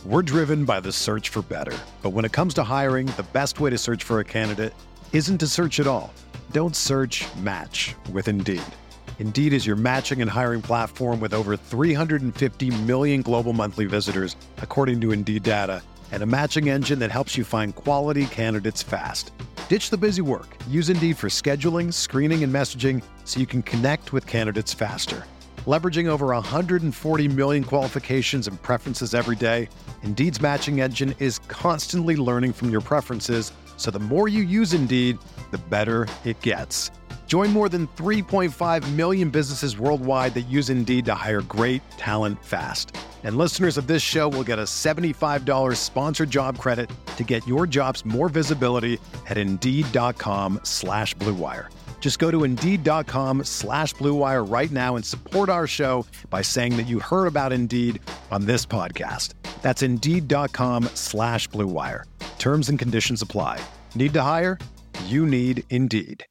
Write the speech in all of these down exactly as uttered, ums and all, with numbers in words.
We're driven by the search for better. But when it comes to hiring, the best way to search for a candidate isn't to search at all. Don't search, match with Indeed. Indeed is your matching and hiring platform with over three hundred fifty million global monthly visitors, according to Indeed data, and a matching engine that helps you find quality candidates fast. Ditch the busy work. Use Indeed for scheduling, screening, and messaging so you can connect with candidates faster. Leveraging over one hundred forty million qualifications and preferences every day, Indeed's matching engine is constantly learning from your preferences, so the more you use Indeed, the better it gets. Join more than three point five million businesses worldwide that use Indeed to hire great talent fast. And listeners of this show will get a seventy-five dollars sponsored job credit to get your jobs more visibility at Indeed.com slash Blue Wire. Just go to Indeed.com slash Blue Wire right now and support our show by saying that you heard about Indeed on this podcast. That's Indeed.com slash Blue Wire. Terms and conditions apply. Need to hire? You need Indeed.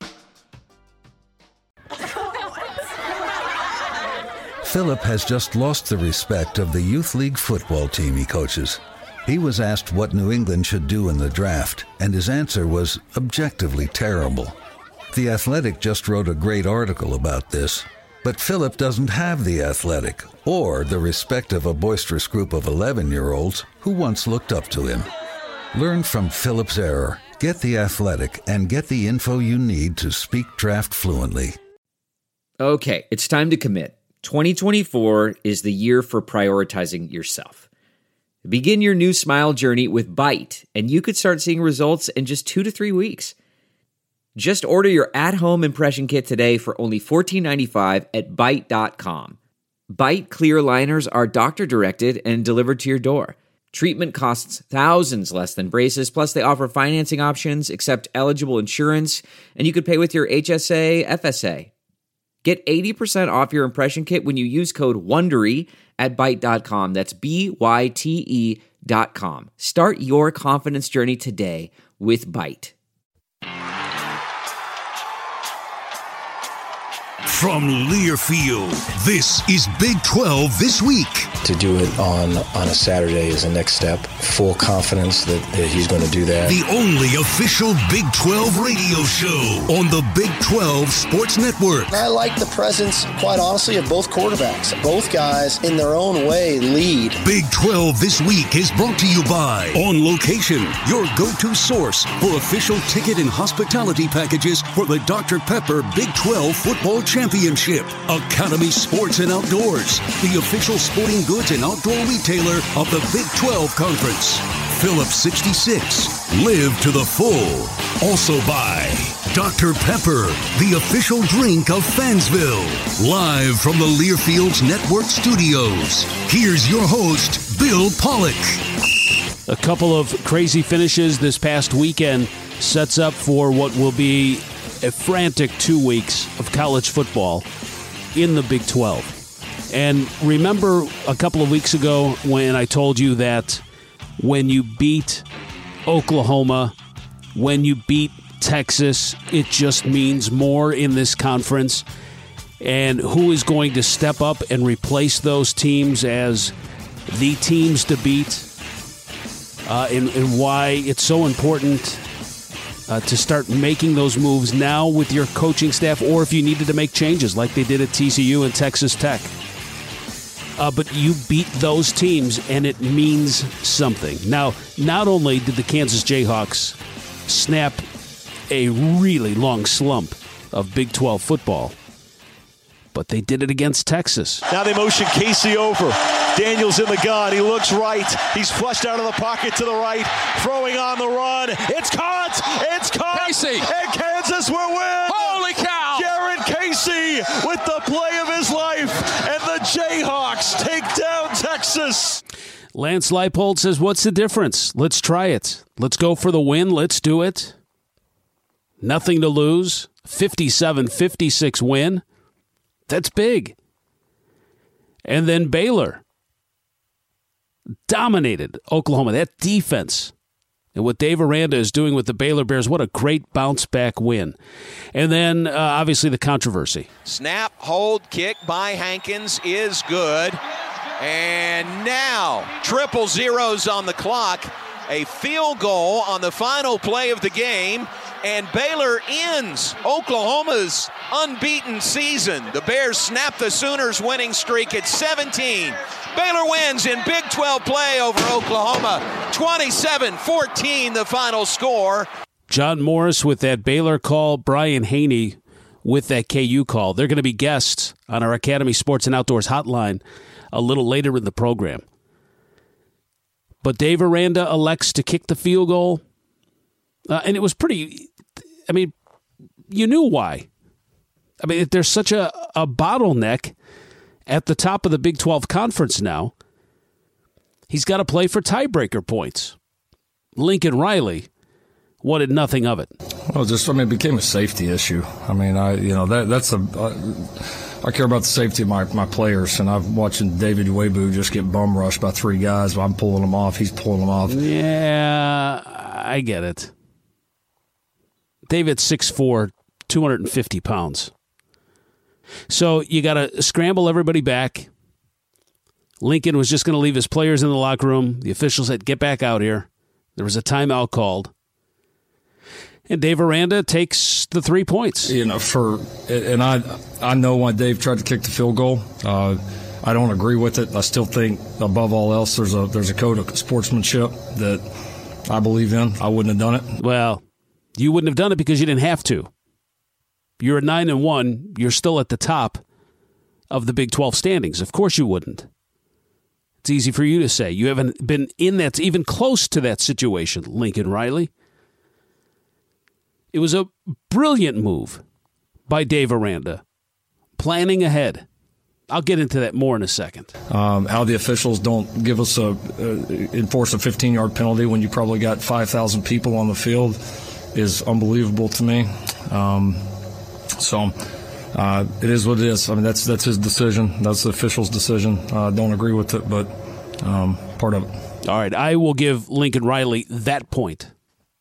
Philip has just lost the respect of the youth league football team he coaches. He was asked what New England should do in the draft, and his answer was objectively terrible. The Athletic just wrote a great article about this, but Philip doesn't have The Athletic or the respect of a boisterous group of eleven-year-olds who once looked up to him. Learn from Philip's error. Get The Athletic and get the info you need to speak draft fluently. Okay, it's time to commit. twenty twenty-four is the year for prioritizing yourself. Begin your new smile journey with Byte, and you could start seeing results in just two to three weeks. Just order your at-home impression kit today for only fourteen ninety-five at Byte dot com. Byte clear liners are doctor-directed and delivered to your door. Treatment costs thousands less than braces, plus they offer financing options, accept eligible insurance, and you could pay with your H S A, F S A. Get eighty percent off your impression kit when you use code WONDERY at Byte dot com. That's B Y T E dot com. Start your confidence journey today with Byte. From Learfield, this is Big twelve This Week. To do it on, on a Saturday is the next step. Full confidence that, that he's going to do that. The only official Big twelve radio show on the Big twelve Sports Network. I like the presence, quite honestly, of both quarterbacks. Both guys, in their own way, lead. Big twelve This Week is brought to you by On Location, your go-to source for official ticket and hospitality packages for the Doctor Pepper Big twelve Football Championship. Academy Sports and Outdoors, the official sporting goods and outdoor retailer of the Big twelve Conference. Phillips sixty-six, live to the full. Also by Doctor Pepper, the official drink of Fansville. Live from the Learfields Network studios, here's your host, Bill Pollock. A couple of crazy finishes this past weekend sets up for what will be a frantic two weeks of college football in the Big twelve. And remember a couple of weeks ago when I told you that when you beat Oklahoma, when you beat Texas, it just means more in this conference. And who is going to step up and replace those teams as the teams to beat? Uh, and, and why it's so important Uh, to start making those moves now with your coaching staff, or if you needed to make changes like they did at T C U and Texas Tech. Uh, but you beat those teams, and it means something. Now, not only did the Kansas Jayhawks snap a really long slump of Big twelve football, but they did it against Texas. Now they motion Casey over. Daniels in the gun. He looks right. He's flushed out of the pocket to the right. Throwing on the run. It's caught. It's caught. Casey. And Kansas will win. Holy cow. Jared Casey with the play of his life. And the Jayhawks take down Texas. Lance Leipold says, what's the difference? Let's try it. Let's go for the win. Let's do it. Nothing to lose. fifty-seven fifty-six win. That's big. And then Baylor dominated Oklahoma. That defense and what Dave Aranda is doing with the Baylor Bears, what a great bounce-back win. And then, uh, obviously, the controversy. Snap, hold, kick by Hankins is good. And now, triple zeros on the clock. A field goal on the final play of the game. And Baylor ends Oklahoma's unbeaten season. The Bears snap the Sooners' winning streak at seventeen. Baylor wins in Big twelve play over Oklahoma. twenty-seven fourteen the final score. John Morris with that Baylor call, Brian Haney with that K U call. They're going to be guests on our Academy Sports and Outdoors hotline a little later in the program. But Dave Aranda elects to kick the field goal. Uh, and it was pretty, I mean, you knew why. I mean, there's such a, a bottleneck at the top of the Big twelve conference now. He's got to play for tiebreaker points. Lincoln Riley wanted nothing of it. Well, just, I mean, it became a safety issue. I mean, I, you know, that that's a, I, I care about the safety of my, my players, and I'm watching David Uebu just get bum rushed by three guys. I'm pulling them off. He's pulling them off. Yeah, I get it. David's six foot four, two hundred fifty pounds. So you got to scramble everybody back. Lincoln was just going to leave his players in the locker room. The officials said, get back out here. There was a timeout called. And Dave Aranda takes the three points. You know, for and I I know why Dave tried to kick the field goal. Uh, I don't agree with it. I still think, above all else, there's a there's a code of sportsmanship that I believe in. I wouldn't have done it. Well, you wouldn't have done it because you didn't have to. You're at nine and one. You're still at the top of the Big twelve standings. Of course you wouldn't. It's easy for you to say. You haven't been in that, even close to that situation, Lincoln Riley. It was a brilliant move by Dave Aranda, planning ahead. I'll get into that more in a second. Um, how the officials don't give us a uh, enforce a fifteen-yard penalty when you probably got five thousand people on the field is unbelievable to me. Um, so uh, it is what it is. I mean, that's that's his decision. That's the official's decision. I uh, don't agree with it, but um, part of it. All right, I will give Lincoln Riley that point.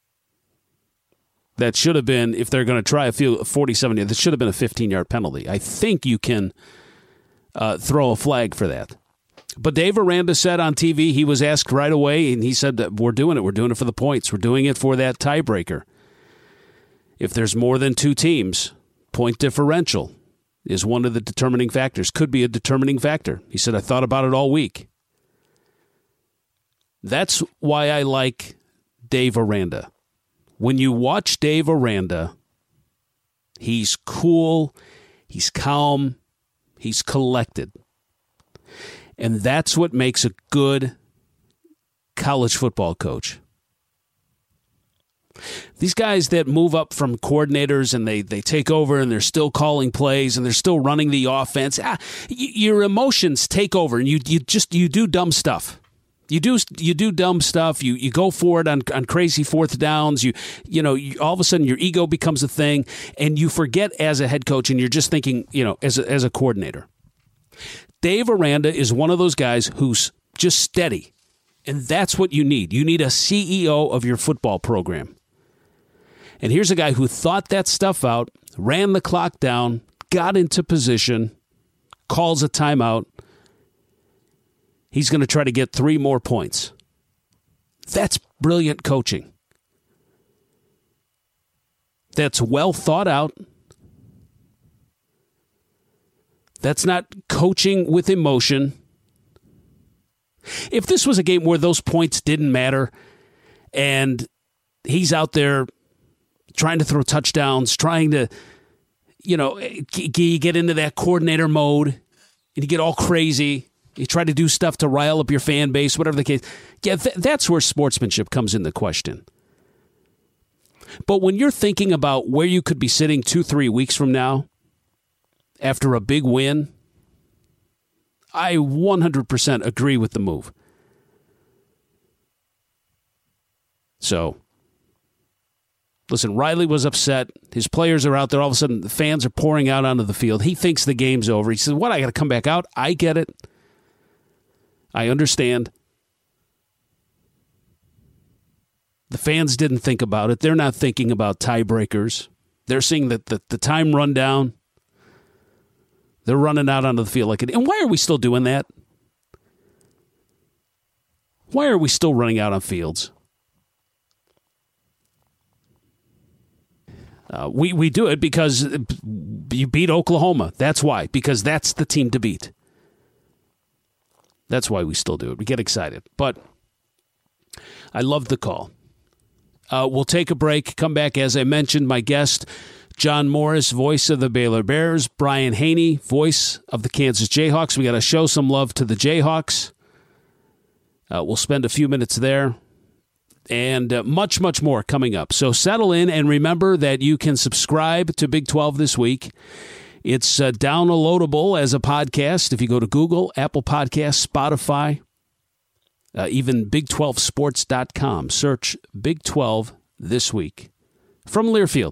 That should have been, if they're going to try a field forty-seven, that should have been a fifteen-yard penalty. I think you can uh, throw a flag for that. But Dave Aranda said on T V, he was asked right away, and he said, that we're doing it. We're doing it for the points. We're doing it for that tiebreaker. If there's more than two teams, point differential is one of the determining factors, could be a determining factor. He said, I thought about it all week. That's why I like Dave Aranda. When you watch Dave Aranda, he's cool, he's calm, he's collected. And that's what makes a good college football coach. These guys that move up from coordinators and they, they take over and they're still calling plays and they're still running the offense, ah, y- your emotions take over and you you just you do dumb stuff. You do you do dumb stuff. You you go for it on, on crazy fourth downs. You you know you, all of a sudden your ego becomes a thing, and you forget as a head coach, and you're just thinking you know as a, as a coordinator. Dave Aranda is one of those guys who's just steady, and that's what you need. You need a C E O of your football program. And here's a guy who thought that stuff out, ran the clock down, got into position, calls a timeout. He's going to try to get three more points. That's brilliant coaching. That's well thought out. That's not coaching with emotion. If this was a game where those points didn't matter and he's out there trying to throw touchdowns, trying to, you know, get into that coordinator mode and you get all crazy. You try to do stuff to rile up your fan base, whatever the case. Yeah, th- that's where sportsmanship comes into question. But when you're thinking about where you could be sitting two, three weeks from now after a big win, I one hundred percent agree with the move. So, listen, Riley was upset. His players are out there. All of a sudden, the fans are pouring out onto the field. He thinks the game's over. He says, what, I got to come back out? I get it. I understand. The fans didn't think about it. They're not thinking about tiebreakers. They're seeing the, the, the time run down. They're running out onto the field like it. And why are we still doing that? Why are we still running out on fields? Uh, we, we do it because you beat Oklahoma. That's why. Because that's the team to beat. That's why we still do it. We get excited. But I love the call. Uh, we'll take a break, come back. As I mentioned, my guest, John Morris, voice of the Baylor Bears, Brian Haney, voice of the Kansas Jayhawks. We got to show some love to the Jayhawks. Uh, we'll spend a few minutes there. And uh, much, much more coming up. So settle in and remember that you can subscribe to Big twelve this week. It's uh, downloadable as a podcast if you go to Google, Apple Podcasts, Spotify, uh, even big twelve sports dot com. Search Big twelve this week. From Learfield.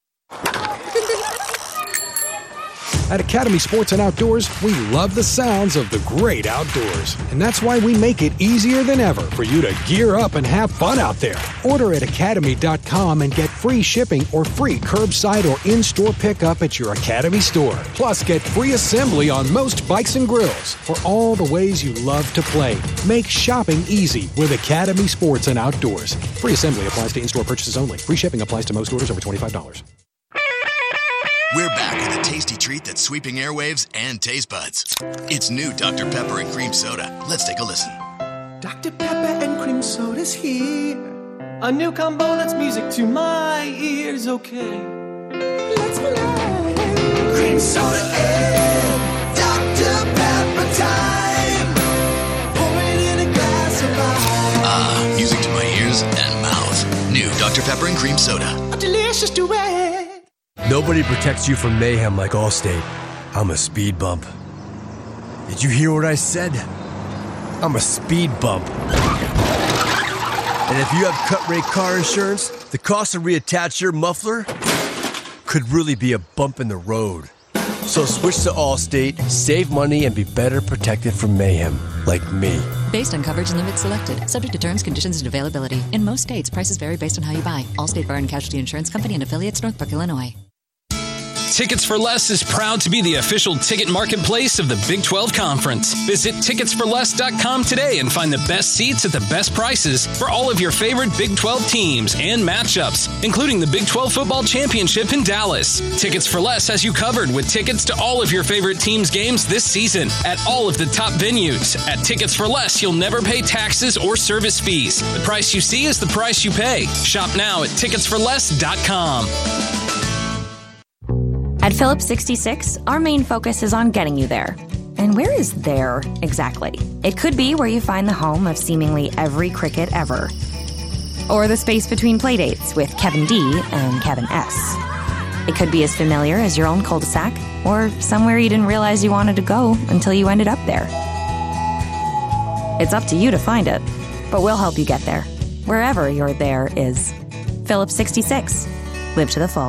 At Academy Sports and Outdoors, we love the sounds of the great outdoors. And that's why we make it easier than ever for you to gear up and have fun out there. Order at academy dot com and get free shipping or free curbside or in-store pickup at your Academy store. Plus, get free assembly on most bikes and grills for all the ways you love to play. Make shopping easy with Academy Sports and Outdoors. Free assembly applies to in-store purchases only. Free shipping applies to most orders over twenty-five dollars. We're back with a tasty treat that's sweeping airwaves and taste buds. It's new Doctor Pepper and Cream Soda. Let's take a listen. Doctor Pepper and Cream Soda's here. A new combo that's music to my ears, okay. Let's play. Cream Soda and Doctor Pepper time. Pour it in a glass of ice. Ah, music to my ears and mouth. New Doctor Pepper and Cream Soda. A delicious duet. Nobody protects you from mayhem like Allstate. I'm a speed bump. Did you hear what I said? I'm a speed bump. And if you have cut-rate car insurance, the cost to reattach your muffler could really be a bump in the road. So switch to Allstate, save money, and be better protected from mayhem, like me. Based on coverage and limits selected. Subject to terms, conditions, and availability. In most states, prices vary based on how you buy. Allstate Fire and Casualty Insurance Company and affiliates, Northbrook, Illinois. Tickets for Less is proud to be the official ticket marketplace of the Big twelve Conference. Visit tickets for less dot com today and find the best seats at the best prices for all of your favorite Big twelve teams and matchups, including the Big twelve Football Championship in Dallas. Tickets for Less has you covered with tickets to all of your favorite teams' games this season at all of the top venues. At Tickets for Less, you'll never pay taxes or service fees. The price you see is the price you pay. Shop now at tickets for less dot com. At Phillips sixty-six, our main focus is on getting you there. And where is there exactly? It could be where you find the home of seemingly every cricket ever. Or the space between playdates with Kevin D and Kevin S. It could be as familiar as your own cul-de-sac, or somewhere you didn't realize you wanted to go until you ended up there. It's up to you to find it, but we'll help you get there. Wherever your there is. Phillips sixty-six. Live to the full.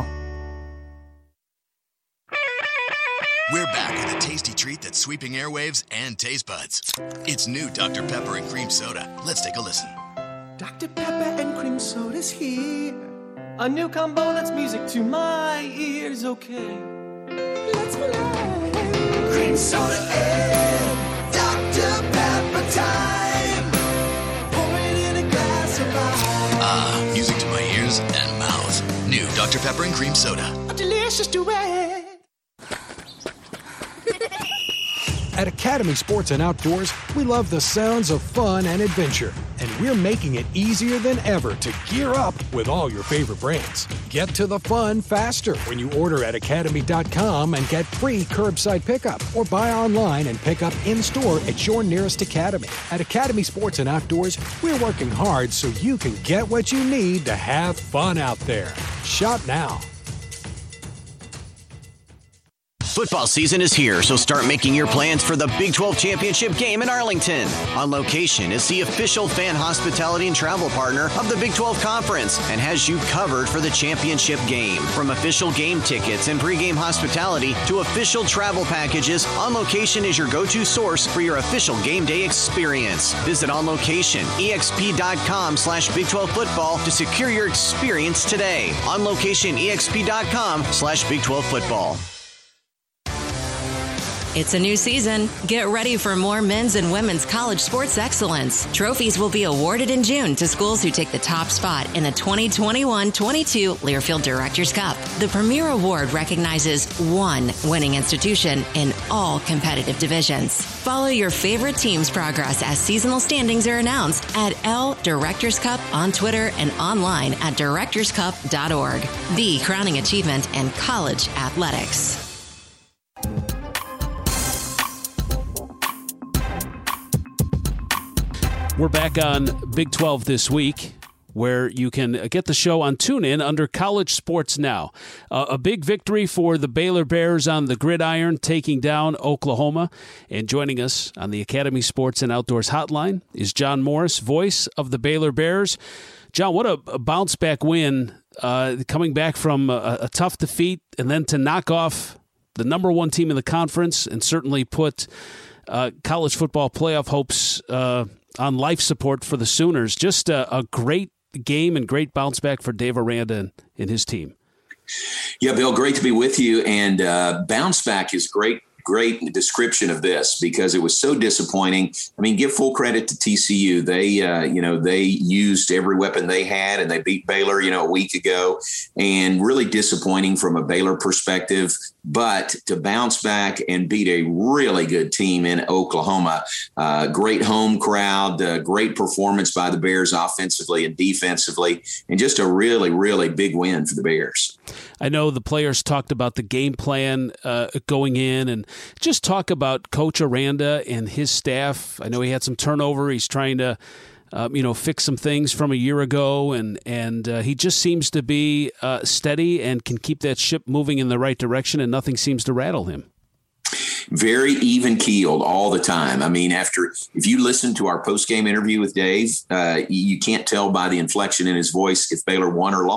We're back with a tasty treat that's sweeping airwaves and taste buds. It's new Doctor Pepper and Cream Soda. Let's take a listen. Doctor Pepper and Cream Soda's here. A new combo that's music to my ears, okay. Let's play. Cream Soda and Doctor Pepper time. Pour it in a glass of ice. Ah, music to my ears and mouth. New Doctor Pepper and Cream Soda. A delicious duet. At Academy Sports and Outdoors, we love the sounds of fun and adventure, and we're making it easier than ever to gear up with all your favorite brands. Get to the fun faster when you order at academy dot com and get free curbside pickup, or buy online and pick up in-store at your nearest Academy. At Academy Sports and Outdoors, we're working hard so you can get what you need to have fun out there. Shop now. Football season is here, so start making your plans for the Big twelve Championship game in Arlington. On Location is the official fan hospitality and travel partner of the Big twelve Conference and has you covered for the championship game. From official game tickets and pregame hospitality to official travel packages, On Location is your go-to source for your official game day experience. Visit On Location, E X P dot com slash Big twelve football to secure your experience today. On Location, E X P dot com slash Big twelve football. It's a new season. Get ready for more men's and women's college sports excellence. Trophies will be awarded in June to schools who take the top spot in the twenty twenty-one twenty-two Learfield Directors Cup. The premier award recognizes one winning institution in all competitive divisions. Follow your favorite team's progress as seasonal standings are announced at L Directors Cup on Twitter and online at directors cup dot org. The crowning achievement in college athletics. We're back on Big twelve this week, where you can get the show on TuneIn under College Sports Now. Uh, a big victory for the Baylor Bears on the gridiron, taking down Oklahoma. And joining us on the Academy Sports and Outdoors Hotline is John Morris, voice of the Baylor Bears. John, what a, a bounce-back win, uh, coming back from a, a tough defeat and then to knock off the number one team in the conference and certainly put uh, college football playoff hopes uh on life support for the Sooners. Just a, a great game and great bounce back for Dave Aranda and, and his team. Yeah, Bill, great to be with you. And uh, bounce back is great. Great description of this because it was so disappointing. I mean, give full credit to T C U. They, uh, you know, they used every weapon they had and they beat Baylor, you know, a week ago, and really disappointing from a Baylor perspective. But to bounce back and beat a really good team in Oklahoma, uh, great home crowd, uh, great performance by the Bears offensively and defensively, and just a really, really big win for the Bears. I know the players talked about the game plan uh, going in, and just talk about Coach Aranda and his staff. I know he had some turnover. He's trying to Um, you know, fix some things from a year ago, and and uh, he just seems to be uh, steady and can keep that ship moving in the right direction, and nothing seems to rattle him. Very even keeled all the time. I mean, after if you listen to our post game interview with Dave, uh, you can't tell by the inflection in his voice if Baylor won or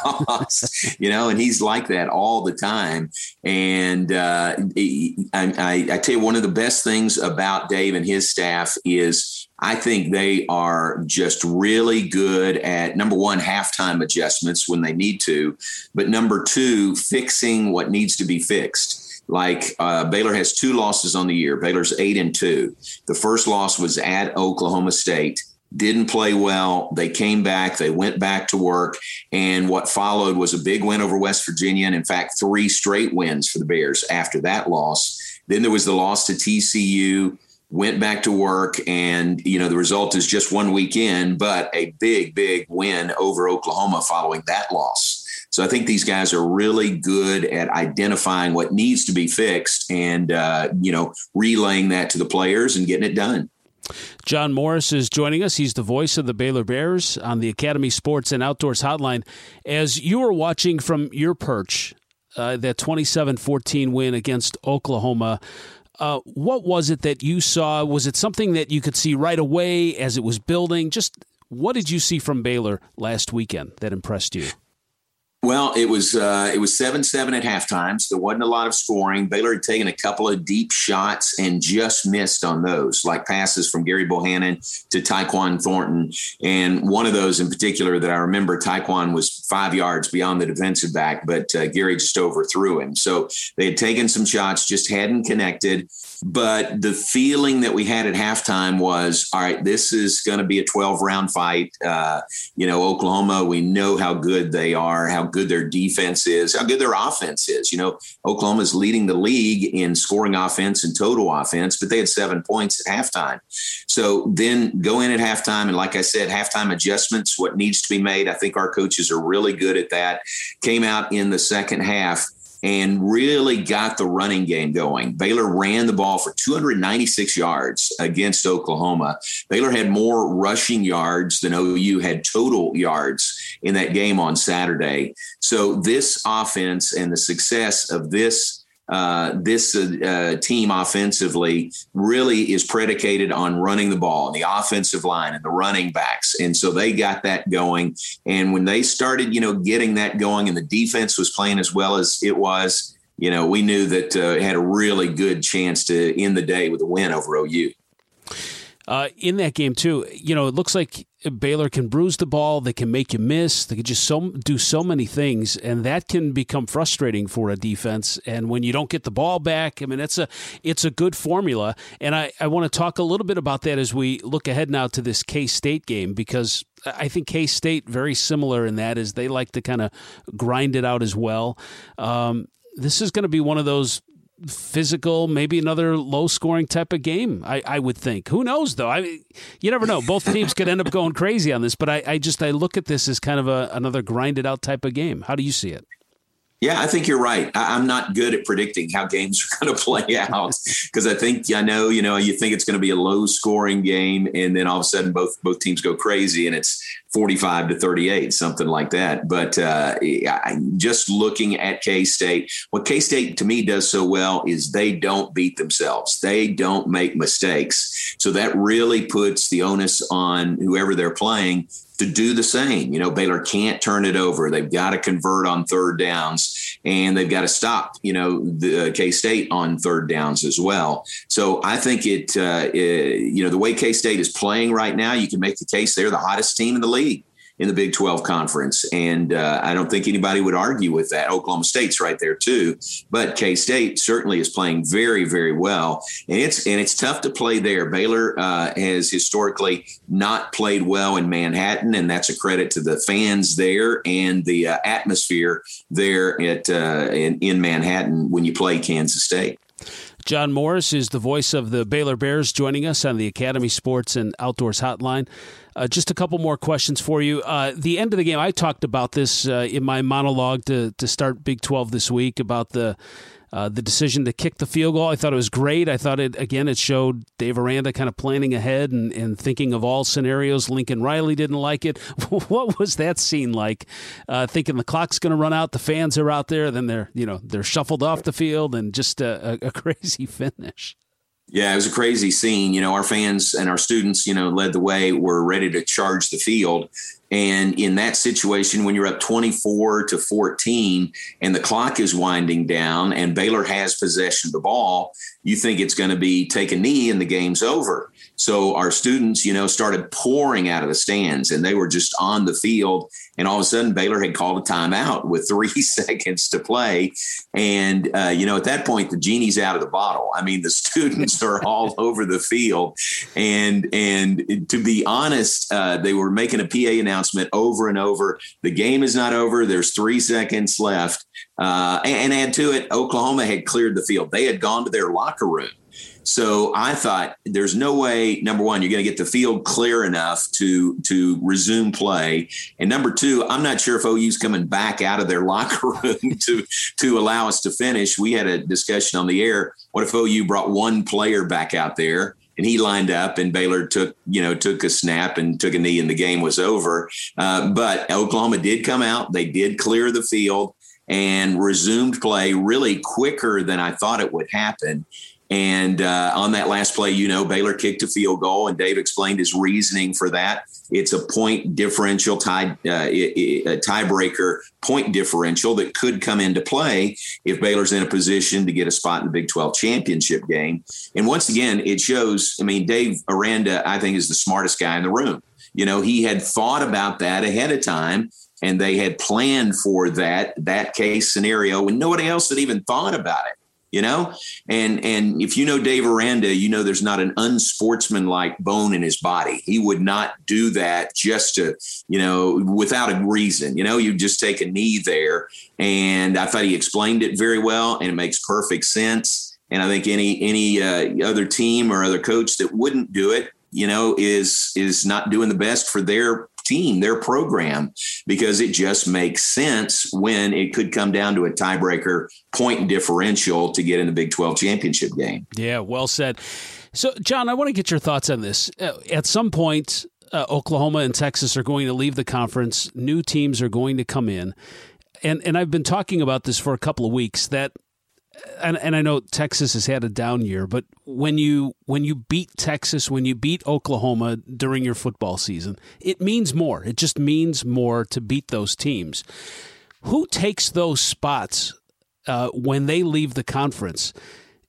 lost, you know, and he's like that all the time. And uh, I, I, I tell you, one of the best things about Dave and his staff is I think they are just really good at, number one, halftime adjustments when they need to, but number two, fixing what needs to be fixed. Like uh, Baylor has two losses on the year. Baylor's eight and two. The first loss was at Oklahoma State. Didn't play well. They came back. They went back to work. And what followed was a big win over West Virginia. And in fact, three straight wins for the Bears after that loss. Then there was the loss to T C U. Went back to work, and, you know, the result is just one weekend, but a big, big win over Oklahoma following that loss. So I think these guys are really good at identifying what needs to be fixed and, uh, you know, relaying that to the players and getting it done. John Morris is joining us. He's the voice of the Baylor Bears on the Academy Sports and Outdoors Hotline. As you were watching from your perch, uh, that twenty-seven fourteen win against Oklahoma, Uh, what was it that you saw? Was it something that you could see right away as it was building? Just what did you see from Baylor last weekend that impressed you? Well, it was uh, it was seven seven at halftime, so there wasn't a lot of scoring. Baylor had taken a couple of deep shots and just missed on those, like passes from Gary Bohannon to Tyquan Thornton. And one of those in particular that I remember, Tyquan was five yards beyond the defensive back, but uh, Gary just overthrew him. So they had taken some shots, just hadn't connected. But the feeling that we had at halftime was, all right, this is going to be a twelve-round fight. Uh, you know, Oklahoma, we know how good they are, how good their defense is, how good their offense is. You know, Oklahoma is leading the league in scoring offense and total offense, but they had seven points at halftime. So then go in at halftime, and like I said, halftime adjustments, what needs to be made. I think our coaches are really good at that. Came out in the second half and really got the running game going. Baylor ran the ball for two hundred ninety-six yards against Oklahoma. Baylor had more rushing yards than O U had total yards in that game on Saturday. So this offense and the success of this Uh, this uh, team offensively really is predicated on running the ball and the offensive line and the running backs. And so they got that going. And when they started, you know, getting that going and the defense was playing as well as it was, you know, we knew that uh, it had a really good chance to end the day with a win over O U. Uh, in that game, too, you know, it looks like Baylor can bruise the ball. They can make you miss. They can just so do so many things, and that can become frustrating for a defense. And when you don't get the ball back, I mean, it's a it's a good formula. And I, I want to talk a little bit about that as we look ahead now to this K-State game, because I think K-State, very similar in that, is they like to kind of grind it out as well. Um, this is going to be one of those physical, maybe another low-scoring type of game, I, I would think. Who knows, though? I mean, you never know. Both teams could end up going crazy on this, but I, I just I look at this as kind of a, another grinded-out type of game. How do you see it? Yeah, I think you're right. I, I'm not good at predicting how games are going to play out because I think I know, you know, you think it's going to be a low-scoring game, and then all of a sudden both both teams go crazy, and it's forty-five to thirty-eight, something like that. But uh, I, just looking at K-State, what K-State to me does so well is they don't beat themselves. They don't make mistakes. So that really puts the onus on whoever they're playing to do the same. You know, Baylor can't turn it over. They've got to convert on third downs, and they've got to stop, you know, the uh, K-State on third downs as well. So I think it, uh, it, you know, the way K-State is playing right now, you can make the case they're the hottest team in the league in the Big twelve Conference. And uh, I don't think anybody would argue with that. Oklahoma State's right there too, but K-State certainly is playing very, very well. And it's, and it's tough to play there. Baylor uh, has historically not played well in Manhattan, and that's a credit to the fans there and the uh, atmosphere there at uh, in, in Manhattan when you play Kansas State. John Morris is the voice of the Baylor Bears, joining us on the Academy Sports and Outdoors Hotline. Uh, just a couple more questions for you. Uh, the end of the game, I talked about this uh, in my monologue to to start Big twelve this week about the uh, the decision to kick the field goal. I thought it was great. I thought, it again, it showed Dave Aranda kind of planning ahead and, and thinking of all scenarios. Lincoln Riley didn't like it. What was that scene like? Uh, thinking the clock's going to run out, the fans are out there, then they're you know they're shuffled off the field, and just a, a, a crazy finish. Yeah, it was a crazy scene. You know, our fans and our students, you know, led the way, were ready to charge the field. And in that situation, when you're up twenty-four to fourteen and the clock is winding down and Baylor has possession of the ball, you think it's going to be take a knee and the game's over. So our students, you know, started pouring out of the stands, and they were just on the field. And all of a sudden, Baylor had called a timeout with three seconds to play. And, uh, you know, at that point, the genie's out of the bottle. I mean, the students are all over the field. And and to be honest, uh, they were making a P A announcement over and over. The game is not over. There's three seconds left. Uh, and, and add to it, Oklahoma had cleared the field. They had gone to their locker room. So I thought there's no way, number one, you're going to get the field clear enough to to resume play. And number two, I'm not sure if O U's coming back out of their locker room to to allow us to finish. We had a discussion on the air. What if O U brought one player back out there and he lined up and Baylor took, you know, took a snap and took a knee and the game was over? Uh, but Oklahoma did come out. They did clear the field and resumed play really quicker than I thought it would happen. And uh, on that last play, you know, Baylor kicked a field goal, and Dave explained his reasoning for that. It's a point differential, tie, uh, a tiebreaker point differential that could come into play if Baylor's in a position to get a spot in the Big twelve championship game. And once again, it shows, I mean, Dave Aranda, I think, is the smartest guy in the room. You know, he had thought about that ahead of time, and they had planned for that, that case scenario when nobody else had even thought about it. You know, and and if you know Dave Aranda, you know there's not an unsportsmanlike bone in his body. He would not do that just to, you know, without a reason. You know, you just take a knee there. And I thought he explained it very well, and it makes perfect sense. And I think any any uh, other team or other coach that wouldn't do it, you know, is is not doing the best for their team, their program, because it just makes sense when it could come down to a tiebreaker point differential to get in the Big twelve championship game. Yeah, well said. So, John, I want to get your thoughts on this. Uh, at some point, uh, Oklahoma and Texas are going to leave the conference. New teams are going to come in. And and I've been talking about this for a couple of weeks, that And, and I know Texas has had a down year, but when you when you beat Texas, when you beat Oklahoma during your football season, it means more. It just means more to beat those teams. Who takes those spots uh, when they leave the conference?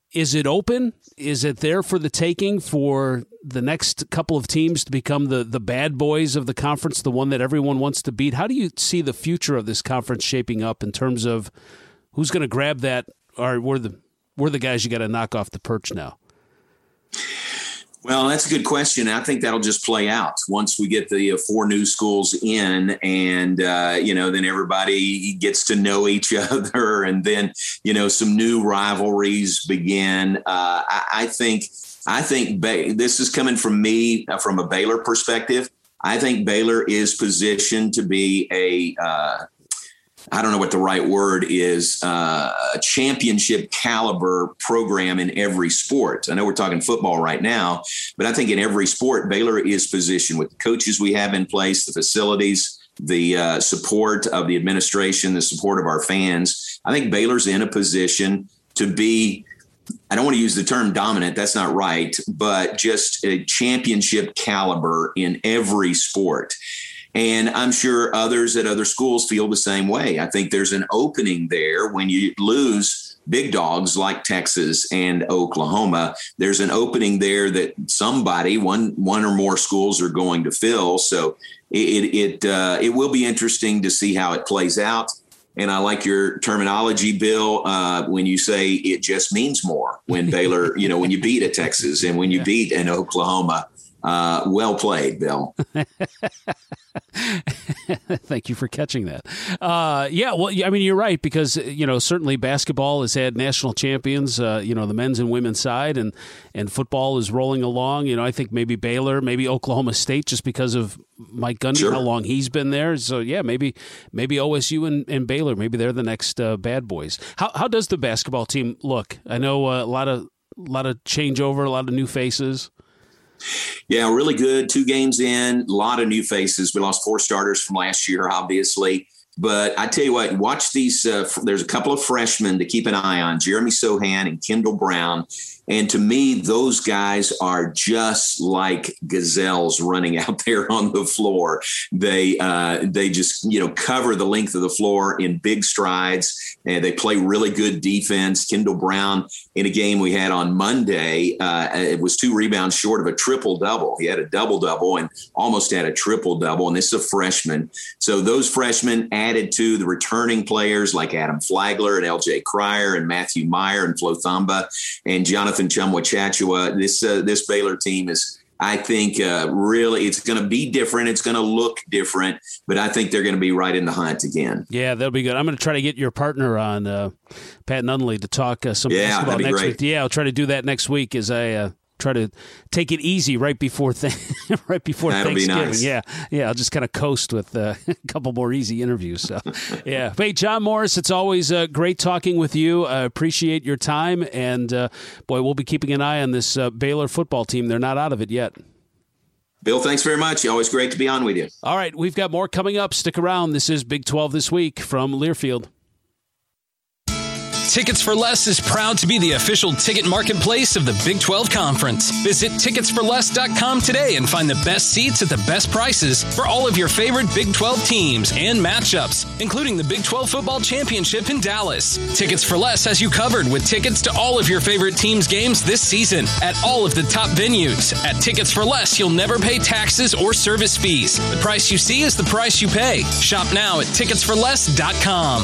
is it open? Is it there for the taking for the next couple of teams to become the, the bad boys of the conference, the one that everyone wants to beat? How do you see the future of this conference shaping up in terms of who's going to grab that, or we're the, we're the guys you got to knock off the perch now? Well, that's a good question. I think that'll just play out once we get the uh, four new schools in, and, uh, you know, then everybody gets to know each other, and then, you know, some new rivalries begin. Uh, I, I think I think ba- this is coming from me uh, from a Baylor perspective. I think Baylor is positioned to be a uh, I don't know what the right word is, uh, a championship caliber program in every sport. I know we're talking football right now, but I think in every sport, Baylor is positioned with the coaches we have in place, the facilities, the uh, support of the administration, the support of our fans. I think Baylor's in a position to be, I don't want to use the term dominant, that's not right, but just a championship caliber in every sport. And I'm sure others at other schools feel the same way. I think there's an opening there when you lose big dogs like Texas and Oklahoma. There's an opening there that somebody, one one or more schools are going to fill. So it it uh, it will be interesting to see how it plays out. And I like your terminology, Bill, uh, when you say it just means more when Baylor, you know, when you beat a Texas and when you beat an Oklahoma. Uh, well played, Bill. Thank you for catching that. Uh, yeah, well, I mean, you're right, because, you know, certainly basketball has had national champions, uh, you know, the men's and women's side, and, and football is rolling along. You know, I think maybe Baylor, maybe Oklahoma State, just because of Mike Gundy, sure. how long he's been there. So, yeah, maybe maybe O S U and, and Baylor, maybe they're the next uh, bad boys. How how does the basketball team look? I know uh, a lot of, a lot of changeover, a lot of new faces. Yeah, really good. Two games in, a lot of new faces. We lost four starters from last year, obviously. But I tell you what, watch these. Uh, there's a couple of freshmen to keep an eye on, Jeremy Sohan and Kendall Brown. And to me, those guys are just like gazelles running out there on the floor. They uh, they just, you know, cover the length of the floor in big strides, and they play really good defense. Kendall Brown, in a game we had on Monday, uh, it was two rebounds short of a triple-double. He had a double-double and almost had a triple-double, and this is a freshman. So those freshmen added to the returning players like Adam Flagler and L J Cryer and Matthew Meyer and Flo Thamba and Jonathan Chumwa-Chachua. This uh, this Baylor team is, I think, uh, really, it's going to be different. It's going to look different, but I think they're going to be right in the hunt again. Yeah, that'll be good. I'm going to try to get your partner on, uh, Pat Nunley, to talk uh, some yeah, basketball next great. week. Yeah, I'll try to do that next week as I uh, try to take it easy right before th- right before That'll Thanksgiving. Be nice. Yeah, yeah. I'll just kind of coast with uh, a couple more easy interviews. So, yeah. Hey, John Morris, it's always uh, great talking with you. I appreciate your time, and uh, boy, we'll be keeping an eye on this uh, Baylor football team. They're not out of it yet. Bill, thanks very much. Always great to be on with you. All right, we've got more coming up. Stick around. This is Big twelve This Week from Learfield. Tickets for Less is proud to be the official ticket marketplace of the Big twelve Conference. Visit tickets for less dot com today and find the best seats at the best prices for all of your favorite Big twelve teams and matchups, including the Big twelve Football Championship in Dallas. Tickets for Less has you covered with tickets to all of your favorite teams' games this season at all of the top venues. At Tickets for Less, you'll never pay taxes or service fees. The price you see is the price you pay. Shop now at tickets for less dot com.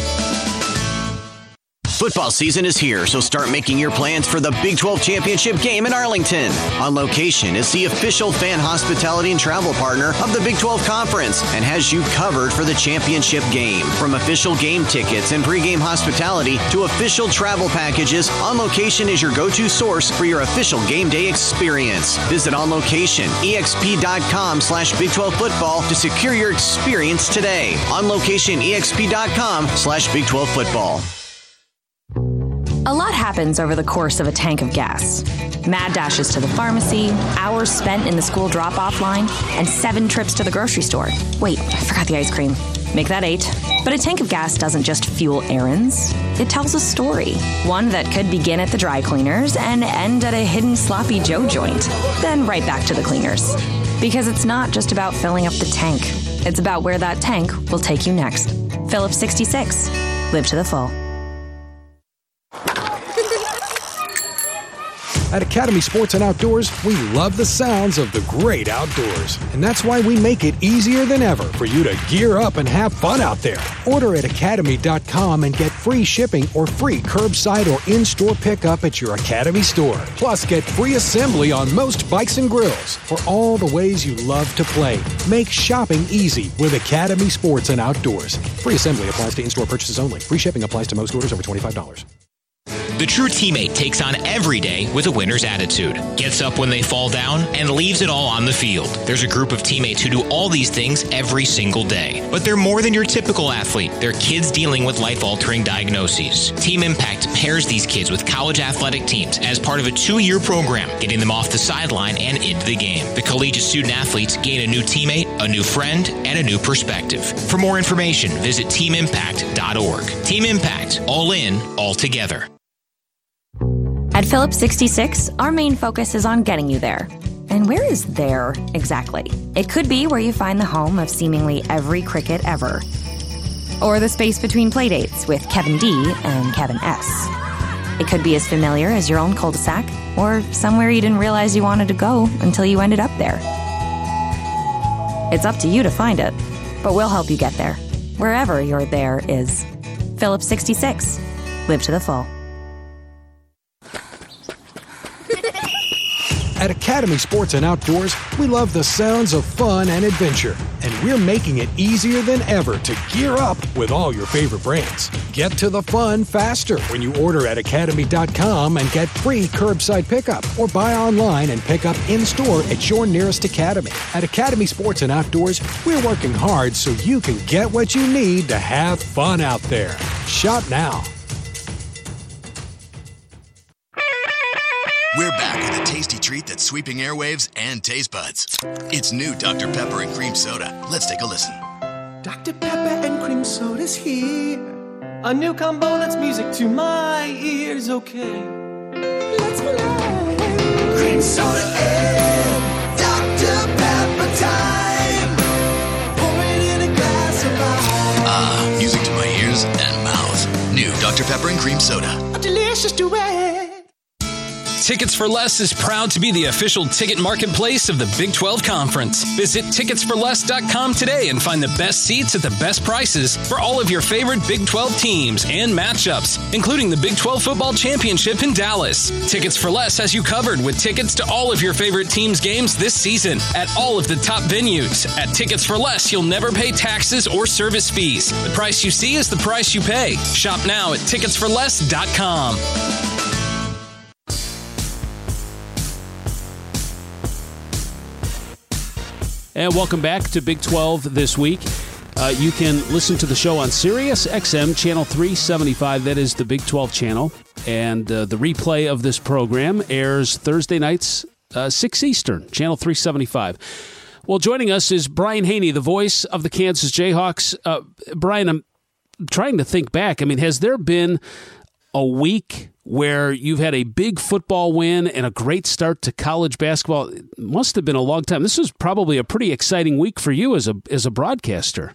Football season is here, so start making your plans for the Big twelve Championship game in Arlington. On Location is the official fan hospitality and travel partner of the Big twelve Conference and has you covered for the championship game. From official game tickets and pregame hospitality to official travel packages, On Location is your go-to source for your official game day experience. Visit On Location, exp.com slash Big 12 football to secure your experience today. On Location, exp.com slash Big 12 football. A lot happens over the course of a tank of gas. Mad dashes to the pharmacy, hours spent in the school drop-off line, and seven trips to the grocery store. Wait, I forgot the ice cream. Make that eight. But a tank of gas doesn't just fuel errands. It tells a story. One that could begin at the dry cleaners and end at a hidden Sloppy Joe joint. Then right back to the cleaners. Because it's not just about filling up the tank. It's about where that tank will take you next. Phillips sixty-six. Live to the full. At Academy Sports and Outdoors, we love the sounds of the great outdoors. And that's why we make it easier than ever for you to gear up and have fun out there. Order at academy dot com and get free shipping or free curbside or in-store pickup at your Academy store. Plus, get free assembly on most bikes and grills for all the ways you love to play. Make shopping easy with Academy Sports and Outdoors. Free assembly applies to in-store purchases only. Free shipping applies to most orders over twenty-five dollars. The true teammate takes on every day with a winner's attitude, gets up when they fall down, and leaves it all on the field. There's a group of teammates who do all these things every single day. But they're more than your typical athlete. They're kids dealing with life-altering diagnoses. Team Impact pairs these kids with college athletic teams as part of a two-year program, getting them off the sideline and into the game. The collegiate student-athletes gain a new teammate, a new friend, and a new perspective. For more information, visit team impact dot org. Team Impact, all in, all together. At Phillips sixty-six, our main focus is on getting you there. And where is there exactly? It could be where you find the home of seemingly every cricket ever. Or the space between playdates with Kevin D and Kevin S. It could be as familiar as your own cul-de-sac, or somewhere you didn't realize you wanted to go until you ended up there. It's up to you to find it, but we'll help you get there, wherever your there is. Phillips sixty-six. Live to the full. At Academy Sports and Outdoors, we love the sounds of fun and adventure, and we're making it easier than ever to gear up with all your favorite brands. Get to the fun faster when you order at academy dot com and get free curbside pickup, or buy online and pick up in-store at your nearest Academy. At Academy Sports and Outdoors, we're working hard so you can get what you need to have fun out there. Shop now. We're back with a tasty treat that's sweeping airwaves and taste buds. It's new Doctor Pepper and Cream Soda. Let's take a listen. Doctor Pepper and Cream Soda's here. A new combo that's music to my ears, okay. Let's play. Cream Soda and Doctor Pepper time. Pour it in a glass of ice. Ah, music to my ears and mouth. New Doctor Pepper and Cream Soda. A delicious duet. Tickets for Less is proud to be the official ticket marketplace of the Big twelve Conference. Visit tickets for less dot com today and find the best seats at the best prices for all of your favorite Big twelve teams and matchups, including the Big twelve Football Championship in Dallas. Tickets for Less has you covered with tickets to all of your favorite teams' games this season at all of the top venues. At Tickets for Less, you'll never pay taxes or service fees. The price you see is the price you pay. Shop now at tickets for less dot com. And welcome back to Big twelve this week. Uh, you can listen to the show on Sirius X M Channel three seventy-five. That is the Big twelve channel. And uh, the replay of this program airs Thursday nights, uh, six Eastern, Channel three seventy-five. Well, joining us is Brian Haney, the voice of the Kansas Jayhawks. Uh, Brian, I'm trying to think back. I mean, has there been a week where you've had a big football win and a great start to college basketball? It must have been a long time. This was probably a pretty exciting week for you as a as a broadcaster.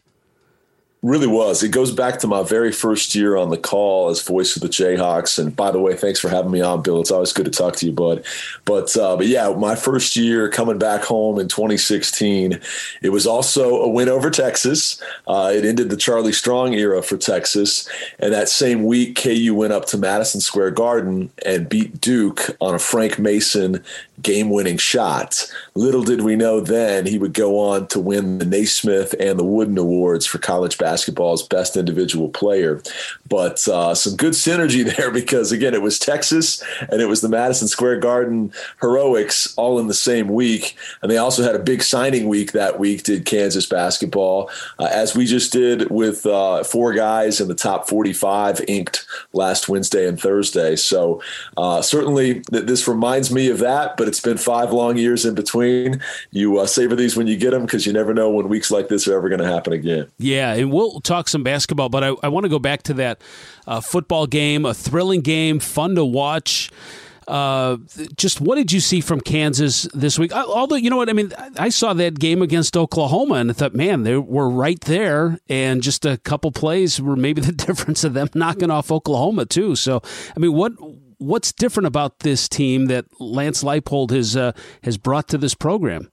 Really was. It goes back to my very first year on the call as voice of the Jayhawks. And by the way, thanks for having me on, Bill. It's always good to talk to you, bud. But, uh, but yeah, my first year coming back home in twenty sixteen, it was also a win over Texas. Uh, it ended the Charlie Strong era for Texas. And that same week, K U went up to Madison Square Garden and beat Duke on a Frank Mason game-winning shot. Little did we know then he would go on to win the Naismith and the Wooden Awards for college basketball's best individual player. But uh, some good synergy there because, again, it was Texas and it was the Madison Square Garden heroics all in the same week. And they also had a big signing week that week, did Kansas basketball, uh, as we just did with uh, four guys in the top forty-five inked last Wednesday and Thursday. So uh, certainly th- this reminds me of that, but it's been five long years in between. You uh, savor these when you get them because you never know when weeks like this are ever going to happen again. Yeah, and we'll talk some basketball, but I, I want to go back to that uh, football game, a thrilling game, fun to watch. Uh, just what did you see from Kansas this week? Although, you know what, I mean, I saw that game against Oklahoma and I thought, man, they were right there. And just a couple plays were maybe the difference of them knocking off Oklahoma too. So, I mean, what what's different about this team that Lance Leipold has uh, has brought to this program?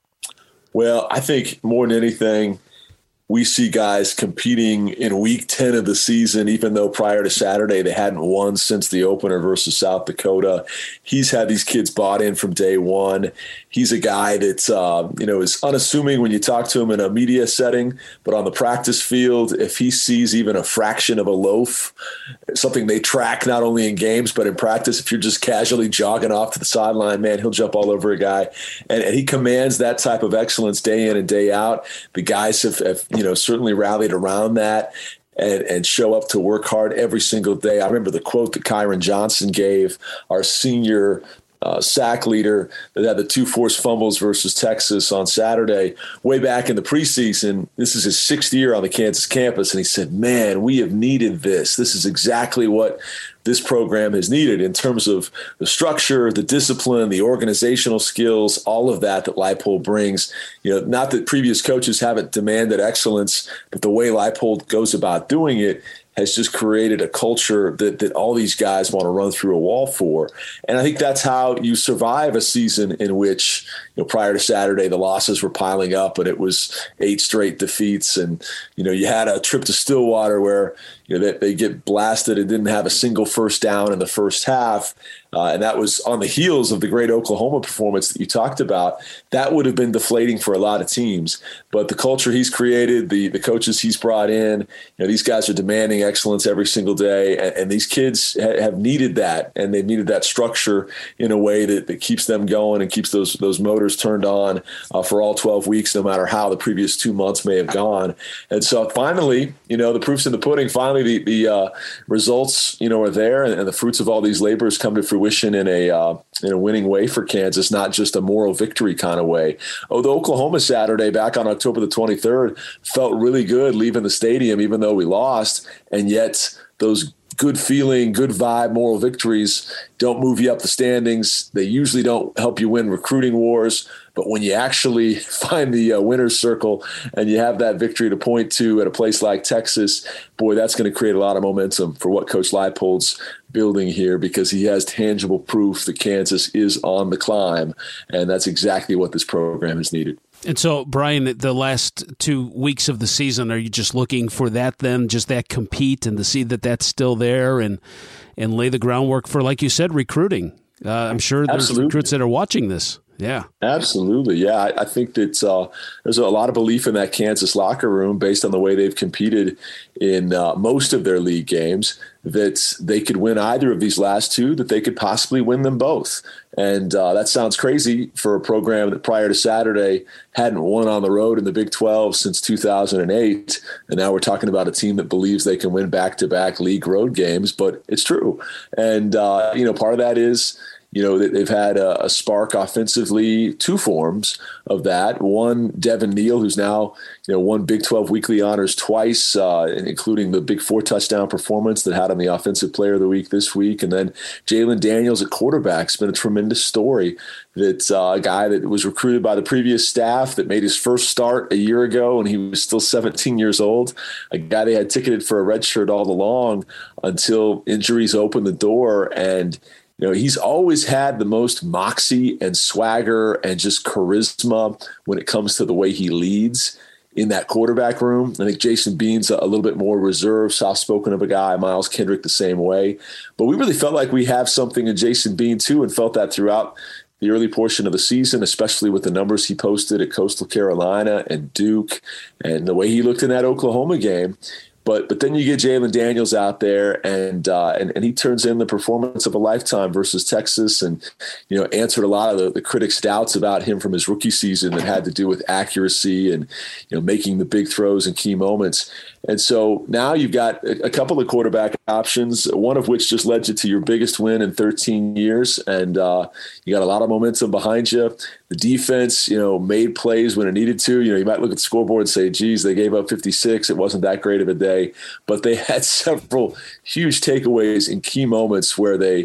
Well, I think more than anything, we see guys competing in week ten of the season, even though prior to Saturday they hadn't won since the opener versus South Dakota. He's had these kids bought in from day one. He's a guy that, uh, you know, is unassuming when you talk to him in a media setting, but on the practice field, if he sees even a fraction of a loaf, something they track not only in games, but in practice, if you're just casually jogging off to the sideline, man, he'll jump all over a guy. And, and he commands that type of excellence day in and day out. The guys have, have you know, certainly rallied around that and, and show up to work hard every single day. I remember the quote that Kyron Johnson gave, our senior uh, sack leader that had the two forced fumbles versus Texas on Saturday, way back in the preseason. This is his sixth year on the Kansas campus. And he said, man, we have needed this. This is exactly what this program has needed in terms of the structure, the discipline, the organizational skills, all of that that Leipold brings. You know, not that previous coaches haven't demanded excellence, but the way Leipold goes about doing it has just created a culture that, that all these guys want to run through a wall for. And I think that's how you survive a season in which, you know, prior to Saturday, the losses were piling up and it was eight straight defeats. And, you know, you had a trip to Stillwater where, you know, they, they get blasted and didn't have a single first down in the first half. Uh, and that was on the heels of the great Oklahoma performance that you talked about. That would have been deflating for a lot of teams. But the culture he's created, the the coaches he's brought in, you know, these guys are demanding excellence every single day. And, and these kids ha- have needed that, and they've needed that structure in a way that, that keeps them going and keeps those those motors turned on uh, for all twelve weeks, no matter how the previous two months may have gone. And so finally, you know, the proof's in the pudding. Finally, the, the uh, results, you know, are there, and, and the fruits of all these labors come to fruition in a uh, in a winning way for Kansas, not just a moral victory kind of way. Oh, the Oklahoma Saturday back on October the twenty-third felt really good leaving the stadium, even though we lost, and yet those good feeling, good vibe, moral victories don't move you up the standings. They usually don't help you win recruiting wars. But when you actually find the uh, winner's circle and you have that victory to point to at a place like Texas, boy, that's going to create a lot of momentum for what Coach Leipold's building here, because he has tangible proof that Kansas is on the climb. And that's exactly what this program has needed. And so, Brian, the last two weeks of the season, are you just looking for that then, just that compete and to see that that's still there and and lay the groundwork for, like you said, recruiting? Uh, I'm sure there's Absolutely. recruits that are watching this. Yeah. Absolutely. Yeah. I, I think that uh, there's a lot of belief in that Kansas locker room based on the way they've competed in uh, most of their league games, that they could win either of these last two, that they could possibly win them both. And uh, that sounds crazy for a program that prior to Saturday hadn't won on the road in the Big twelve since two thousand eight. And now we're talking about a team that believes they can win back-to-back league road games, but it's true. And, uh, you know, part of that is, you know, they've had a, a spark offensively, two forms of that. One, Devin Neal, who's now, you know, won Big twelve weekly honors twice, uh, including the big four touchdown performance that had on the Offensive Player of the Week this week. And then Jalen Daniels at quarterback has been a tremendous story. That's uh, a guy that was recruited by the previous staff that made his first start a year ago, and he was still seventeen years old. A guy they had ticketed for a red shirt all along until injuries opened the door. And you know, he's always had the most moxie and swagger and just charisma when it comes to the way he leads in that quarterback room. I think Jason Bean's a little bit more reserved, soft-spoken of a guy. Miles Kendrick the same way. But we really felt like we have something in Jason Bean, too, and felt that throughout the early portion of the season, especially with the numbers he posted at Coastal Carolina and Duke and the way he looked in that Oklahoma game. But but then you get Jalen Daniels out there, and, uh, and and he turns in the performance of a lifetime versus Texas, and you know answered a lot of the, the critics' doubts about him from his rookie season that had to do with accuracy and you know making the big throws in key moments. And so now you've got a, a couple of quarterback options, one of which just led you to your biggest win in thirteen years, and uh, you got a lot of momentum behind you. The defense, you know, made plays when it needed to. You know, you might look at the scoreboard and say, geez, they gave up fifty-six. It wasn't that great of a day. But they had several huge takeaways in key moments where they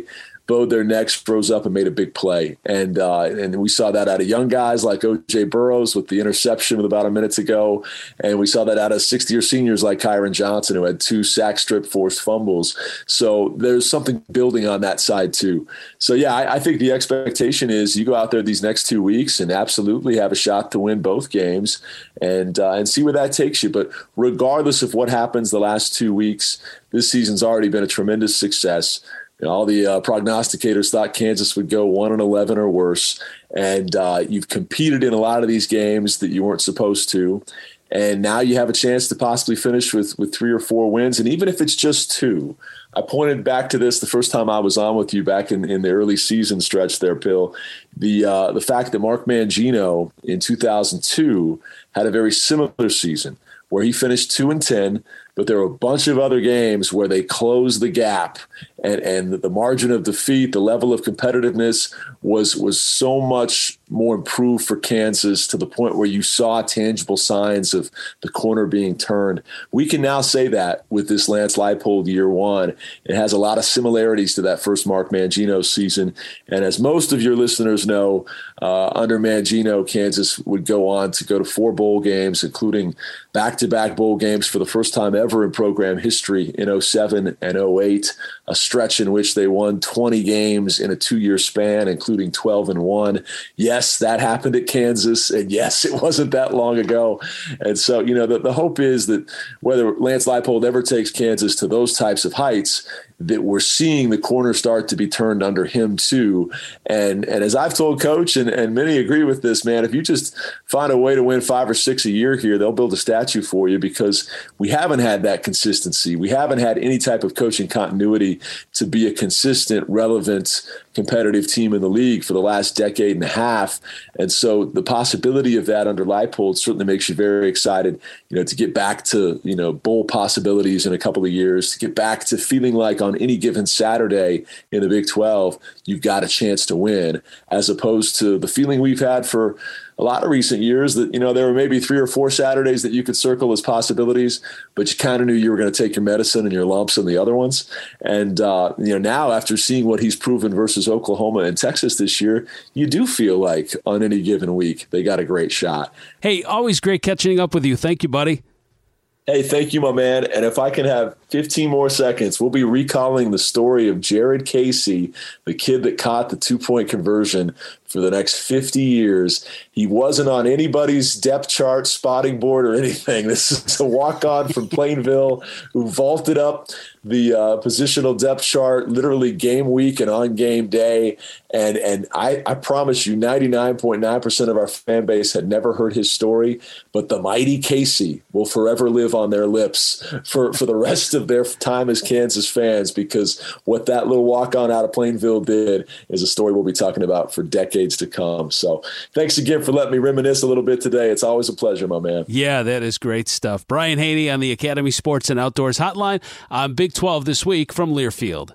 bowed their necks, rose up, and made a big play. And uh, and we saw that out of young guys like O J Burrows with the interception with about a minute to go. And we saw that out of sixty-year seniors like Kyron Johnson, who had two sack strip forced fumbles. So there's something building on that side too. So, yeah, I, I think the expectation is you go out there these next two weeks and absolutely have a shot to win both games and uh, and see where that takes you. But regardless of what happens the last two weeks, this season's already been a tremendous success. You know, all the uh, prognosticators thought Kansas would go one and eleven or worse, and uh, you've competed in a lot of these games that you weren't supposed to, and now you have a chance to possibly finish with with three or four wins, and even if it's just two. I pointed back to this the first time I was on with you back in, in the early season stretch there, Bill. The uh, the fact that Mark Mangino in two thousand two had a very similar season where he finished two and ten, but there were a bunch of other games where they closed the gap, and, and the margin of defeat, the level of competitiveness was was so much more improved for Kansas to the point where you saw tangible signs of the corner being turned. We can now say that with this Lance Leipold year one. It has a lot of similarities to that first Mark Mangino season. And as most of your listeners know, uh, under Mangino, Kansas would go on to go to four bowl games, including back-to-back bowl games for the first time ever in program history in oh seven and oh eight, a stretch in which they won twenty games in a two-year span, including twelve and one. Yes, that happened at Kansas, and yes, it wasn't that long ago. And so, you know, the, the hope is that whether Lance Leipold ever takes Kansas to those types of heights, that we're seeing the corner start to be turned under him too. And and as I've told Coach, and, and many agree with this, man, if you just find a way to win five or six a year here, they'll build a statue for you, because we haven't had that consistency. We haven't had any type of coaching continuity to be a consistent, relevant, competitive team in the league for the last decade and a half. And so the possibility of that under Leipold certainly makes you very excited, you know, to get back to, you know, bowl possibilities in a couple of years, to get back to feeling like on any given Saturday in the Big twelve, you've got a chance to win, as opposed to the feeling we've had for a lot of recent years that, you know, there were maybe three or four Saturdays that you could circle as possibilities, but you kind of knew you were going to take your medicine and your lumps in the other ones. And, uh, you know, now after seeing what he's proven versus Oklahoma and Texas this year, you do feel like on any given week, they got a great shot. Hey, always great catching up with you. Thank you, buddy. Hey, thank you, my man. And if I can have fifteen more seconds, we'll be recalling the story of Jared Casey, the kid that caught the two-point conversion, for the next fifty years. He wasn't on anybody's depth chart, spotting board, or anything. This is a walk-on from Plainville who vaulted up the uh, positional depth chart literally game week and on game day. And and I, I promise you, ninety-nine point nine percent of our fan base had never heard his story, but the mighty Casey will forever live on their lips for, for the rest of their time as Kansas fans, because what that little walk-on out of Plainville did is a story we'll be talking about for decades to come. So thanks again for letting me reminisce a little bit today. It's always a pleasure, my man. Yeah, that is great stuff. Brian Haney on the Academy Sports and Outdoors Hotline on Big twelve this week from Learfield.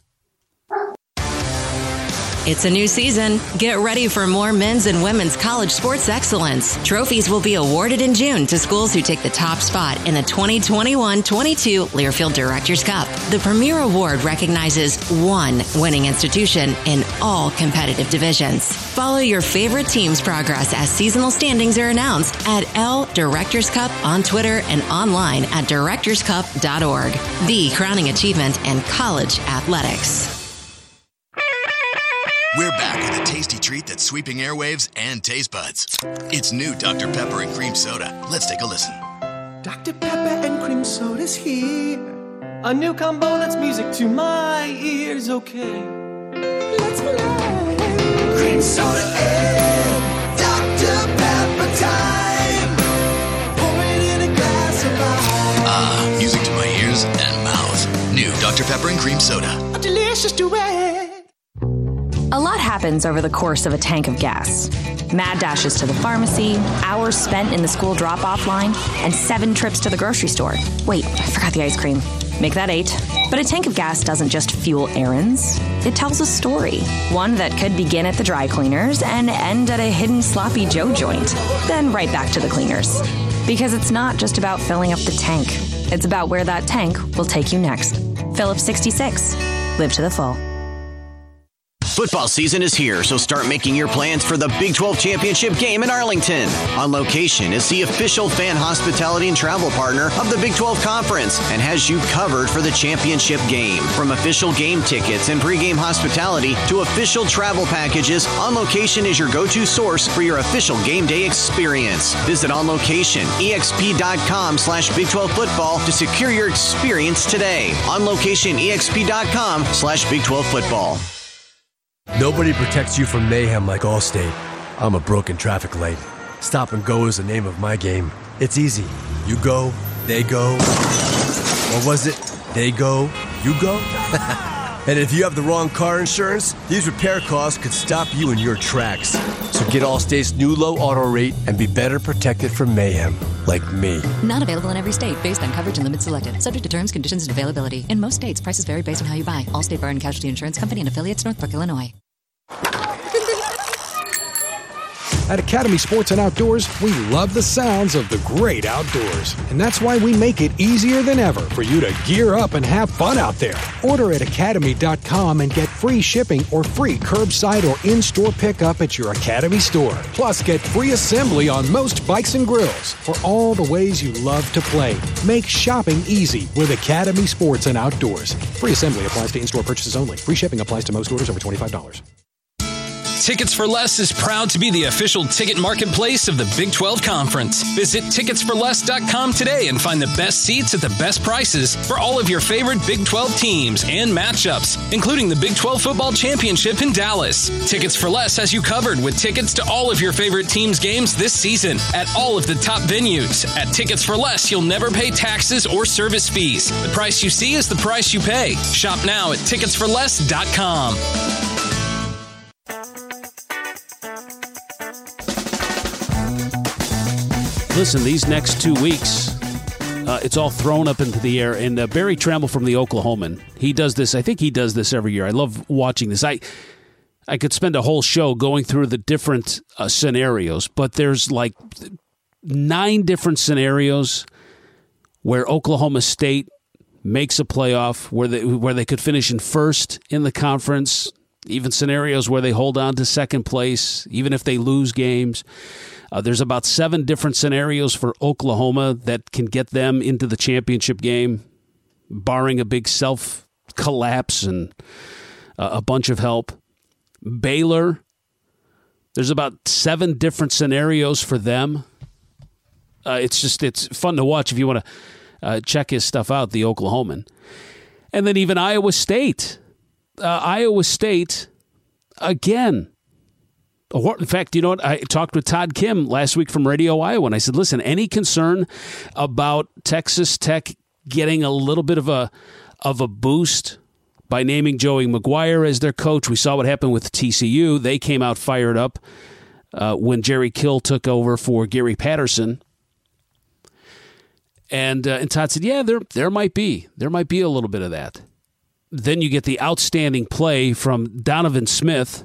It's a new season. Get ready for more men's and women's college sports excellence. Trophies will be awarded in June to schools who take the top spot in the twenty twenty-one twenty-two Learfield Directors Cup. The premier award recognizes one winning institution in all competitive divisions. Follow your favorite team's progress as seasonal standings are announced at L Directors Cup on Twitter and online at directors cup dot org. The crowning achievement in college athletics. We're back with a tasty treat that's sweeping airwaves and taste buds. It's new Doctor Pepper and Cream Soda. Let's take a listen. Doctor Pepper and Cream Soda's here. A new combo that's music to my ears, okay. Let's play Cream Soda and Doctor Pepper time. Pour it in a glass of ice. Ah, music to my ears and mouth. New Doctor Pepper and Cream Soda. A delicious duet. A lot happens over the course of a tank of gas. Mad dashes to the pharmacy, hours spent in the school drop-off line, and seven trips to the grocery store. Wait, I forgot the ice cream. Make that eight. But a tank of gas doesn't just fuel errands. It tells a story. One that could begin at the dry cleaners and end at a hidden Sloppy Joe joint. Then right back to the cleaners. Because it's not just about filling up the tank. It's about where that tank will take you next. Phillips sixty-six. Live to the full. Football season is here, so start making your plans for the Big twelve Championship game in Arlington. On Location is the official fan hospitality and travel partner of the Big twelve Conference and has you covered for the championship game. From official game tickets and pregame hospitality to official travel packages, On Location is your go-to source for your official game day experience. Visit On Location, exp.com slash Big 12 football to secure your experience today. On Location, exp.com slash Big 12 football. Nobody protects you from mayhem like Allstate. I'm a broken traffic light. Stop and go is the name of my game. It's easy. You go, they go. Or was it, they go, you go? And if you have the wrong car insurance, these repair costs could stop you in your tracks. So get Allstate's new low auto rate and be better protected from mayhem, like me. Not available in every state based on coverage and limits selected. Subject to terms, conditions, and availability. In most states, prices vary based on how you buy. Allstate Bar and Casualty Insurance Company and affiliates, Northbrook, Illinois. At Academy Sports and Outdoors, we love the sounds of the great outdoors. And that's why we make it easier than ever for you to gear up and have fun out there. Order at academy dot com and get free shipping or free curbside or in-store pickup at your Academy store. Plus, get free assembly on most bikes and grills for all the ways you love to play. Make shopping easy with Academy Sports and Outdoors. Free assembly applies to in-store purchases only. Free shipping applies to most orders over twenty-five dollars. Tickets for Less is proud to be the official ticket marketplace of the Big twelve Conference. Visit tickets for less dot com today and find the best seats at the best prices for all of your favorite Big twelve teams and matchups, including the Big twelve Football Championship in Dallas. Tickets for Less has you covered with tickets to all of your favorite teams' games this season at all of the top venues. At Tickets for Less, you'll never pay taxes or service fees. The price you see is the price you pay. Shop now at tickets for less dot com. Listen, these next two weeks, uh, it's all thrown up into the air. And uh, Barry Trammell from the Oklahoman, he does this. I think he does this every year. I love watching this. I I could spend a whole show going through the different uh, scenarios, but there's like nine different scenarios where Oklahoma State makes a playoff, where they where they could finish in first in the conference. Even scenarios where they hold on to second place, even if they lose games. Uh, there's about seven different scenarios for Oklahoma that can get them into the championship game, barring a big self-collapse and uh, a bunch of help. Baylor, there's about seven different scenarios for them. Uh, it's just, it's fun to watch if you want to uh, check his stuff out, the Oklahoman. And then even Iowa State. Uh, Iowa State, again. In fact, you know what? I talked with Todd Kim last week from Radio Iowa, and I said, listen, any concern about Texas Tech getting a little bit of a of a boost by naming Joey McGuire as their coach? We saw what happened with T C U. They came out fired up uh, when Jerry Kill took over for Gary Patterson. And, uh, and Todd said, yeah, there there might be. There might be a little bit of that. Then you get the outstanding play from Donovan Smith,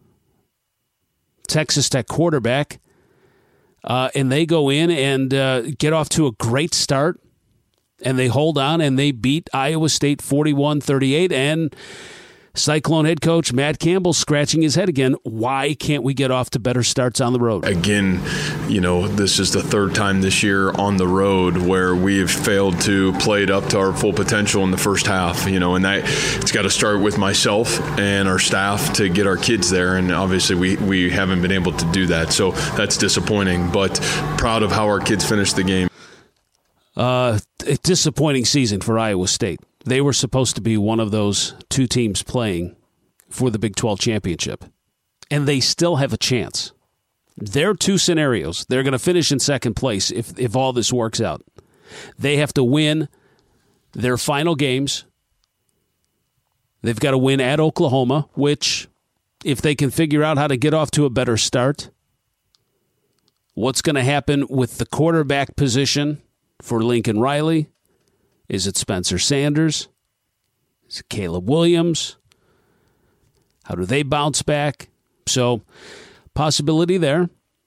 Texas Tech quarterback, uh, and they go in and uh, get off to a great start, and they hold on, and they beat Iowa State forty-one thirty-eight, and Cyclone head coach Matt Campbell scratching his head again. Why can't we get off to better starts on the road? Again, you know, this is the third time this year on the road where we have failed to play it up to our full potential in the first half, you know, and that it's got to start with myself and our staff to get our kids there. And obviously we, we haven't been able to do that. So that's disappointing, but proud of how our kids finished the game. Uh, a disappointing season for Iowa State. They were supposed to be one of those two teams playing for the Big twelve championship, and they still have a chance. There are two scenarios. They're going to finish in second place if, if all this works out. They have to win their final games. They've got to win at Oklahoma, which, if they can figure out how to get off to a better start, what's going to happen with the quarterback position for Lincoln Riley? Is it Spencer Sanders? Is it Caleb Williams? How do they bounce back? So, possibility there.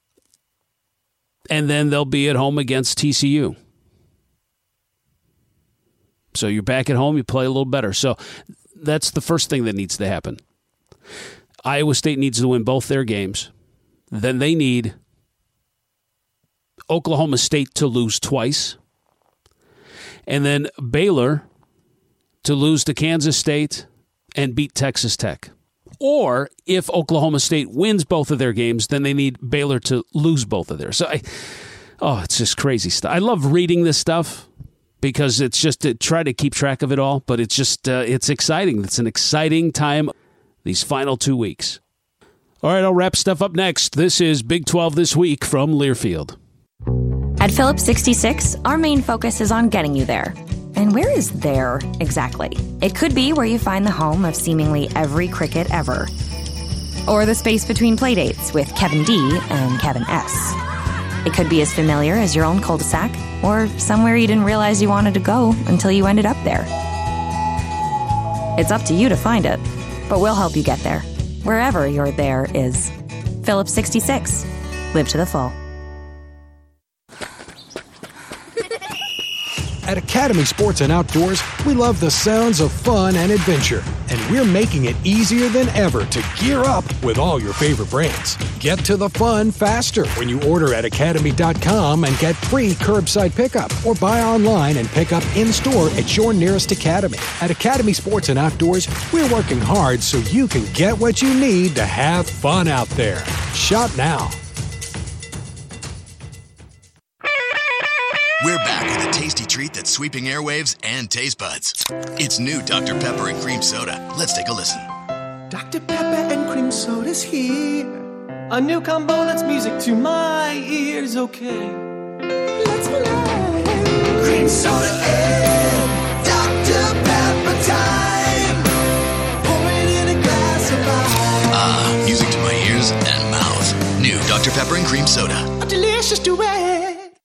And then they'll be at home against T C U. So you're back at home, you play a little better. So that's the first thing that needs to happen. Iowa State needs to win both their games. Then they need Oklahoma State to lose twice. And then Baylor to lose to Kansas State and beat Texas Tech. Or if Oklahoma State wins both of their games, then they need Baylor to lose both of theirs. So I, oh, it's just crazy stuff. I love reading this stuff because it's just to try to keep track of it all. But it's just, uh, it's exciting. It's an exciting time these final two weeks. All right, I'll wrap stuff up next. This is Big twelve This Week from Learfield. At Phillips sixty-six, our main focus is on getting you there. And where is there exactly? It could be where you find the home of seemingly every cricket ever. Or the space between playdates with Kevin D and Kevin S. It could be as familiar as your own cul-de-sac, or somewhere you didn't realize you wanted to go until you ended up there. It's up to you to find it, but we'll help you get there. Wherever your there is. Phillips sixty-six. Live to the full. At Academy Sports and Outdoors, we love the sounds of fun and adventure, and we're making it easier than ever to gear up with all your favorite brands. Get to the fun faster when you order at academy dot com and get free curbside pickup, or buy online and pick up in-store at your nearest Academy. At Academy Sports and Outdoors, we're working hard so you can get what you need to have fun out there. Shop now. We're back with a tasty treat that's sweeping airwaves and taste buds. It's new Doctor Pepper and Cream Soda. Let's take a listen. Doctor Pepper and Cream Soda's here. A new combo that's music to my ears, okay. Let's play. Cream Soda and Doctor Pepper time. Pour it in a glass of ice. Ah, music to my ears and mouth. New Doctor Pepper and Cream Soda. A delicious duet.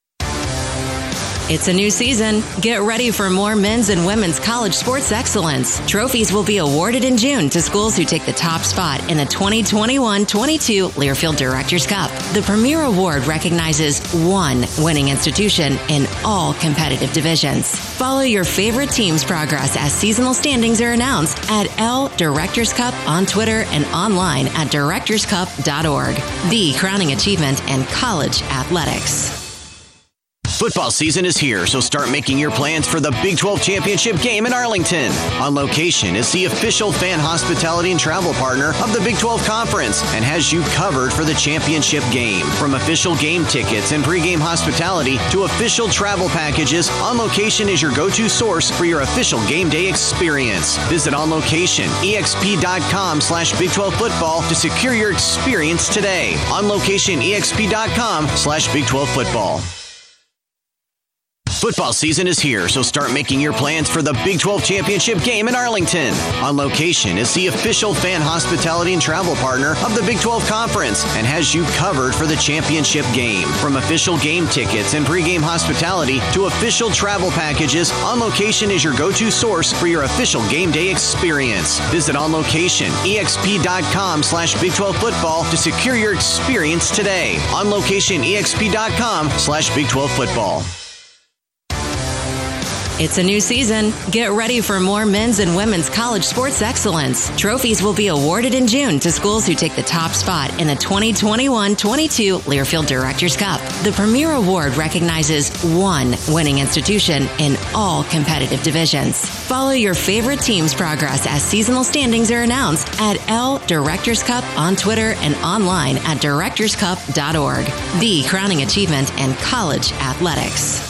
It's a new season. Get ready for more men's and women's college sports excellence. Trophies will be awarded in June to schools who take the top spot in the twenty twenty-one twenty-two Learfield Directors Cup. The premier award recognizes one winning institution in all competitive divisions. Follow your favorite team's progress as seasonal standings are announced at L Directors Cup on Twitter and online at directors cup dot org. The crowning achievement in college athletics. Football season is here, so start making your plans for the Big twelve Championship game in Arlington. On Location is the official fan hospitality and travel partner of the Big twelve Conference and has you covered for the championship game. From official game tickets and pregame hospitality to official travel packages, On Location is your go-to source for your official game day experience. Visit On Location, E X P dot com slash Big twelve football to secure your experience today. On Location, E X P dot com slash Big twelve football. Football season is here, so start making your plans for the Big twelve Championship game in Arlington. On Location is the official fan hospitality and travel partner of the Big twelve Conference and has you covered for the championship game. From official game tickets and pregame hospitality to official travel packages, On Location is your go-to source for your official game day experience. Visit On Location, E X P dot com slash Big twelve football to secure your experience today. On Location, E X P dot com slash Big twelve football. It's a new season. Get ready for more men's and women's college sports excellence. Trophies will be awarded in June to schools who take the top spot in the twenty twenty-one twenty-two Learfield Directors Cup. The premier award recognizes one winning institution in all competitive divisions. Follow your favorite team's progress as seasonal standings are announced at L Directors Cup on Twitter and online at directors cup dot org. The crowning achievement in college athletics.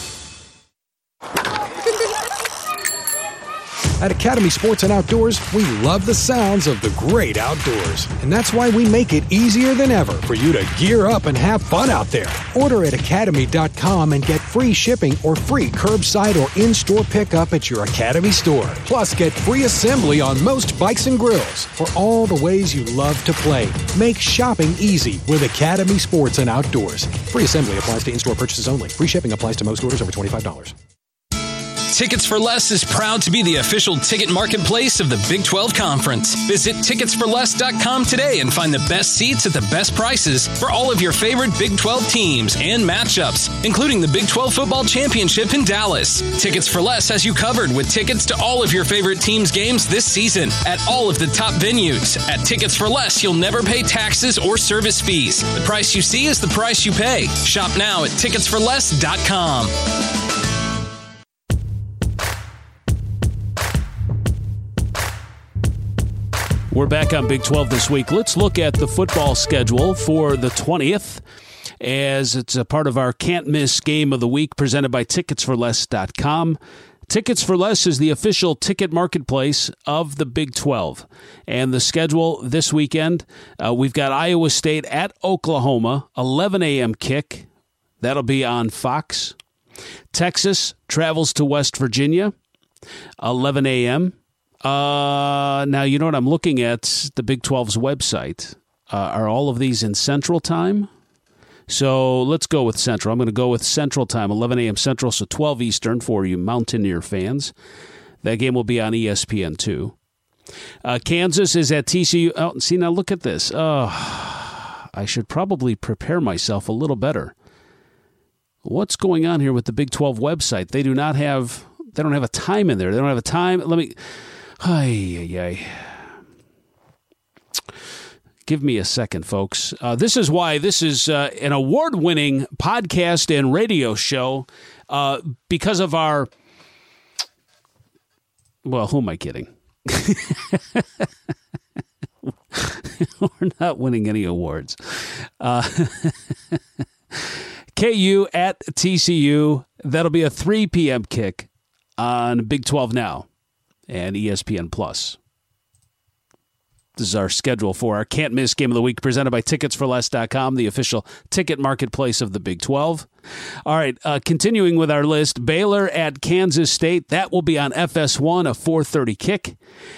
At Academy Sports and Outdoors, we love the sounds of the great outdoors. And that's why we make it easier than ever for you to gear up and have fun out there. Order at academy dot com and get free shipping or free curbside or in-store pickup at your Academy store. Plus, get free assembly on most bikes and grills for all the ways you love to play. Make shopping easy with Academy Sports and Outdoors. Free assembly applies to in-store purchases only. Free shipping applies to most orders over twenty-five dollars. Tickets for Less is proud to be the official ticket marketplace of the Big twelve Conference. Visit tickets for less dot com today and find the best seats at the best prices for all of your favorite Big twelve teams and matchups, including the Big twelve Football Championship in Dallas. Tickets for Less has you covered with tickets to all of your favorite teams' games this season at all of the top venues. At Tickets for Less, you'll never pay taxes or service fees. The price you see is the price you pay. Shop now at tickets for less dot com. We're back on Big twelve this week. Let's look at the football schedule for the twentieth, as it's a part of our can't-miss game of the week presented by tickets for less dot com. Tickets for Less is the official ticket marketplace of the Big twelve. And the schedule this weekend, uh, we've got Iowa State at Oklahoma, eleven a.m. kick. That'll be on Fox. Texas travels to West Virginia, eleven a.m. Uh, now, you know what I'm looking at, the Big twelve's website. Uh, are all of these in Central Time? So let's go with Central. I'm going to go with Central Time, eleven a.m. Central, so twelve Eastern for you Mountaineer fans. That game will be on E S P N two. Uh, Kansas is at T C U. Oh, see, now look at this. Oh, I should probably prepare myself a little better. What's going on here with the Big twelve website? They do not have, they don't have a time in there. They don't have a time. Let me... Ay, ay, ay. Give me a second, folks. Uh, this is why this is uh, an award-winning podcast and radio show uh, because of our... Well, who am I kidding? We're not winning any awards. Uh, K U at T C U. That'll be a three p.m. kick on Big twelve Now and E S P N Plus. This is our schedule for our can't-miss game of the week presented by tickets for less dot com, the official ticket marketplace of the Big twelve. All right, uh, continuing with our list, Baylor at Kansas State. That will be on F S one, a four thirty kick.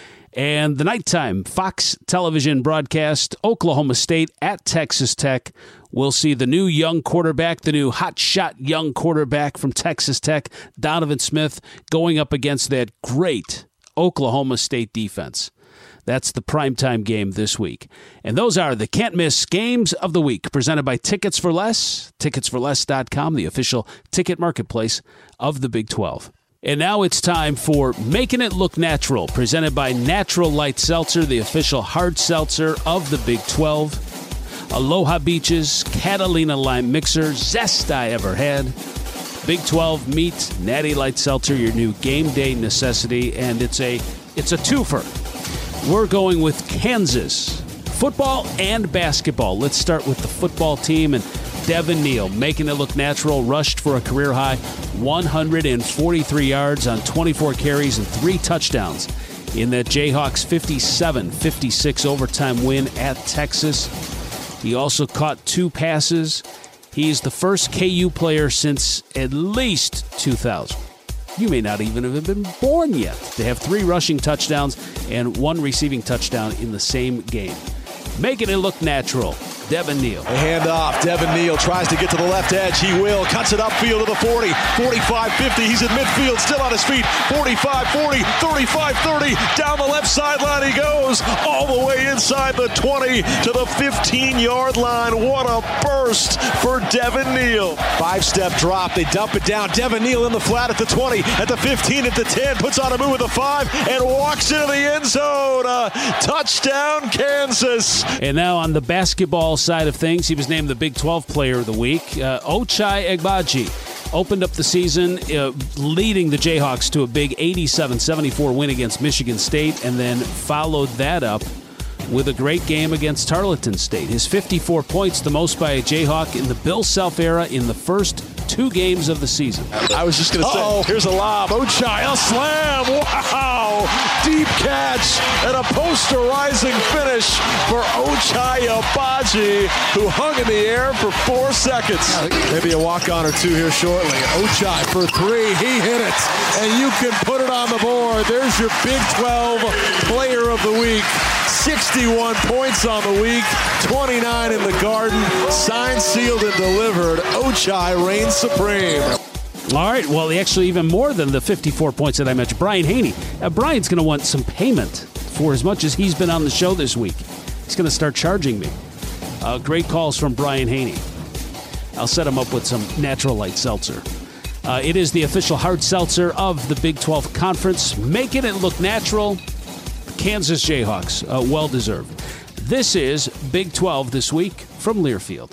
And the nighttime Fox television broadcast, Oklahoma State at Texas Tech. We'll see the new young quarterback, the new hotshot young quarterback from Texas Tech, Donovan Smith, going up against that great Oklahoma State defense. That's the primetime game this week. And those are the can't-miss games of the week, presented by Tickets for Less, tickets for less dot com, the official ticket marketplace of the Big twelve. And now it's time for Making It Look Natural, presented by Natural Light Seltzer, the official hard seltzer of the Big twelve. Aloha Beaches, Catalina Lime Mixer, zest I ever had. Big twelve meets Natty Light Seltzer, your new game day necessity, and it's a it's a twofer. We're going with Kansas football and basketball. Let's start with the football team, and Devin Neal, making it look natural, rushed for a career-high one hundred forty-three yards on twenty-four carries and three touchdowns in that Jayhawks fifty-seven fifty-six overtime win at Texas. He also caught two passes. He's the first K U player since at least two thousand. You may not even have been born yet to have three rushing touchdowns and one receiving touchdown in the same game. Making it look natural. Devin Neal. A handoff. Devin Neal tries to get to the left edge. He will. Cuts it upfield to the forty. forty-five fifty. He's in midfield. Still on his feet. forty-five forty. thirty-five thirty. Down the left sideline he goes. All the way inside the twenty to the fifteen-yard line. What a burst for Devin Neal. Five-step drop. They dump it down. Devin Neal in the flat at the twenty. At the fifteen. At the ten. Puts on a move at the five. And walks into the end zone. Uh, touchdown, Kansas. And now on the basketball side of things, he was named the Big twelve Player of the Week. Uh, Ochai Agbaji opened up the season uh, leading the Jayhawks to a big eighty-seven seventy-four win against Michigan State, and then followed that up with a great game against Tarleton State. His fifty-four points, the most by a Jayhawk in the Bill Self era in the first two games of the season. I was just going to say, oh, here's a lob. Ochai, a slam. Wow. Deep catch and a posterizing finish for Ochai Agbaji, who hung in the air for four seconds. Maybe a walk-on or two here shortly. Ochai for three. He hit it. And you can put it on the board. There's your Big twelve Player of the Week. sixty-one points on the week, twenty-nine in the Garden, signed, sealed, and delivered. Ochai reigns supreme. All right. Well, actually, even more than the fifty-four points that I mentioned. Brian Haney. Uh, Brian's going to want some payment for as much as he's been on the show this week. He's going to start charging me. Uh, great calls from Brian Haney. I'll set him up with some Natural Light Seltzer. Uh, it is the official hard seltzer of the Big twelve Conference, making it look natural. Kansas Jayhawks, uh, well-deserved. This is Big twelve This Week from Learfield.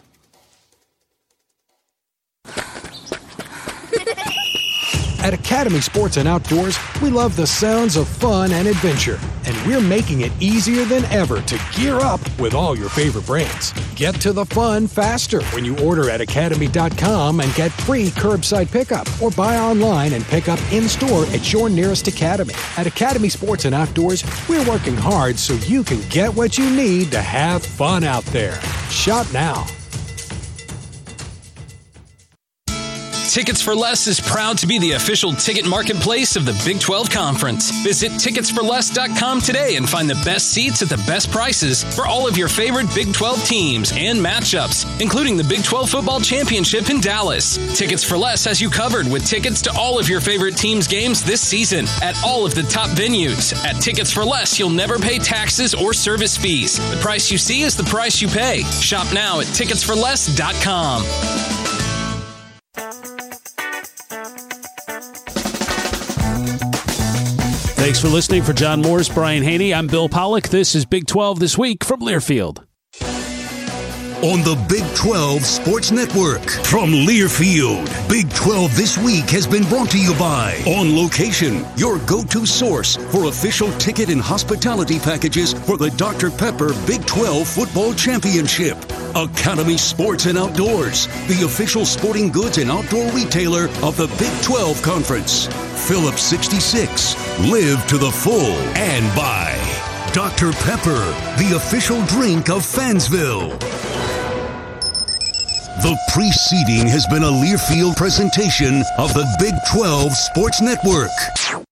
At Academy Sports and Outdoors, we love the sounds of fun and adventure, and we're making it easier than ever to gear up with all your favorite brands. Get to the fun faster when you order at academy dot com and get free curbside pickup, or buy online and pick up in-store at your nearest Academy. At Academy Sports and Outdoors, we're working hard so you can get what you need to have fun out there. Shop now. Tickets for Less is proud to be the official ticket marketplace of the Big twelve Conference. Visit tickets for less dot com today and find the best seats at the best prices for all of your favorite Big twelve teams and matchups, including the Big twelve Football Championship in Dallas. Tickets for Less has you covered with tickets to all of your favorite teams' games this season at all of the top venues. At Tickets for Less, you'll never pay taxes or service fees. The price you see is the price you pay. Shop now at tickets for less dot com. Thanks for listening. For John Morris, Brian Haney, I'm Bill Pollock. This is Big twelve This Week from Learfield. On the Big twelve Sports Network from Learfield, Big twelve This Week has been brought to you by On Location, your go-to source for official ticket and hospitality packages for the Doctor Pepper Big twelve Football Championship. Academy Sports and Outdoors, the official sporting goods and outdoor retailer of the Big twelve Conference. Phillips sixty-six, live to the full. And by Doctor Pepper, the official drink of Fansville. The preceding has been a Learfield presentation of the Big twelve Sports Network.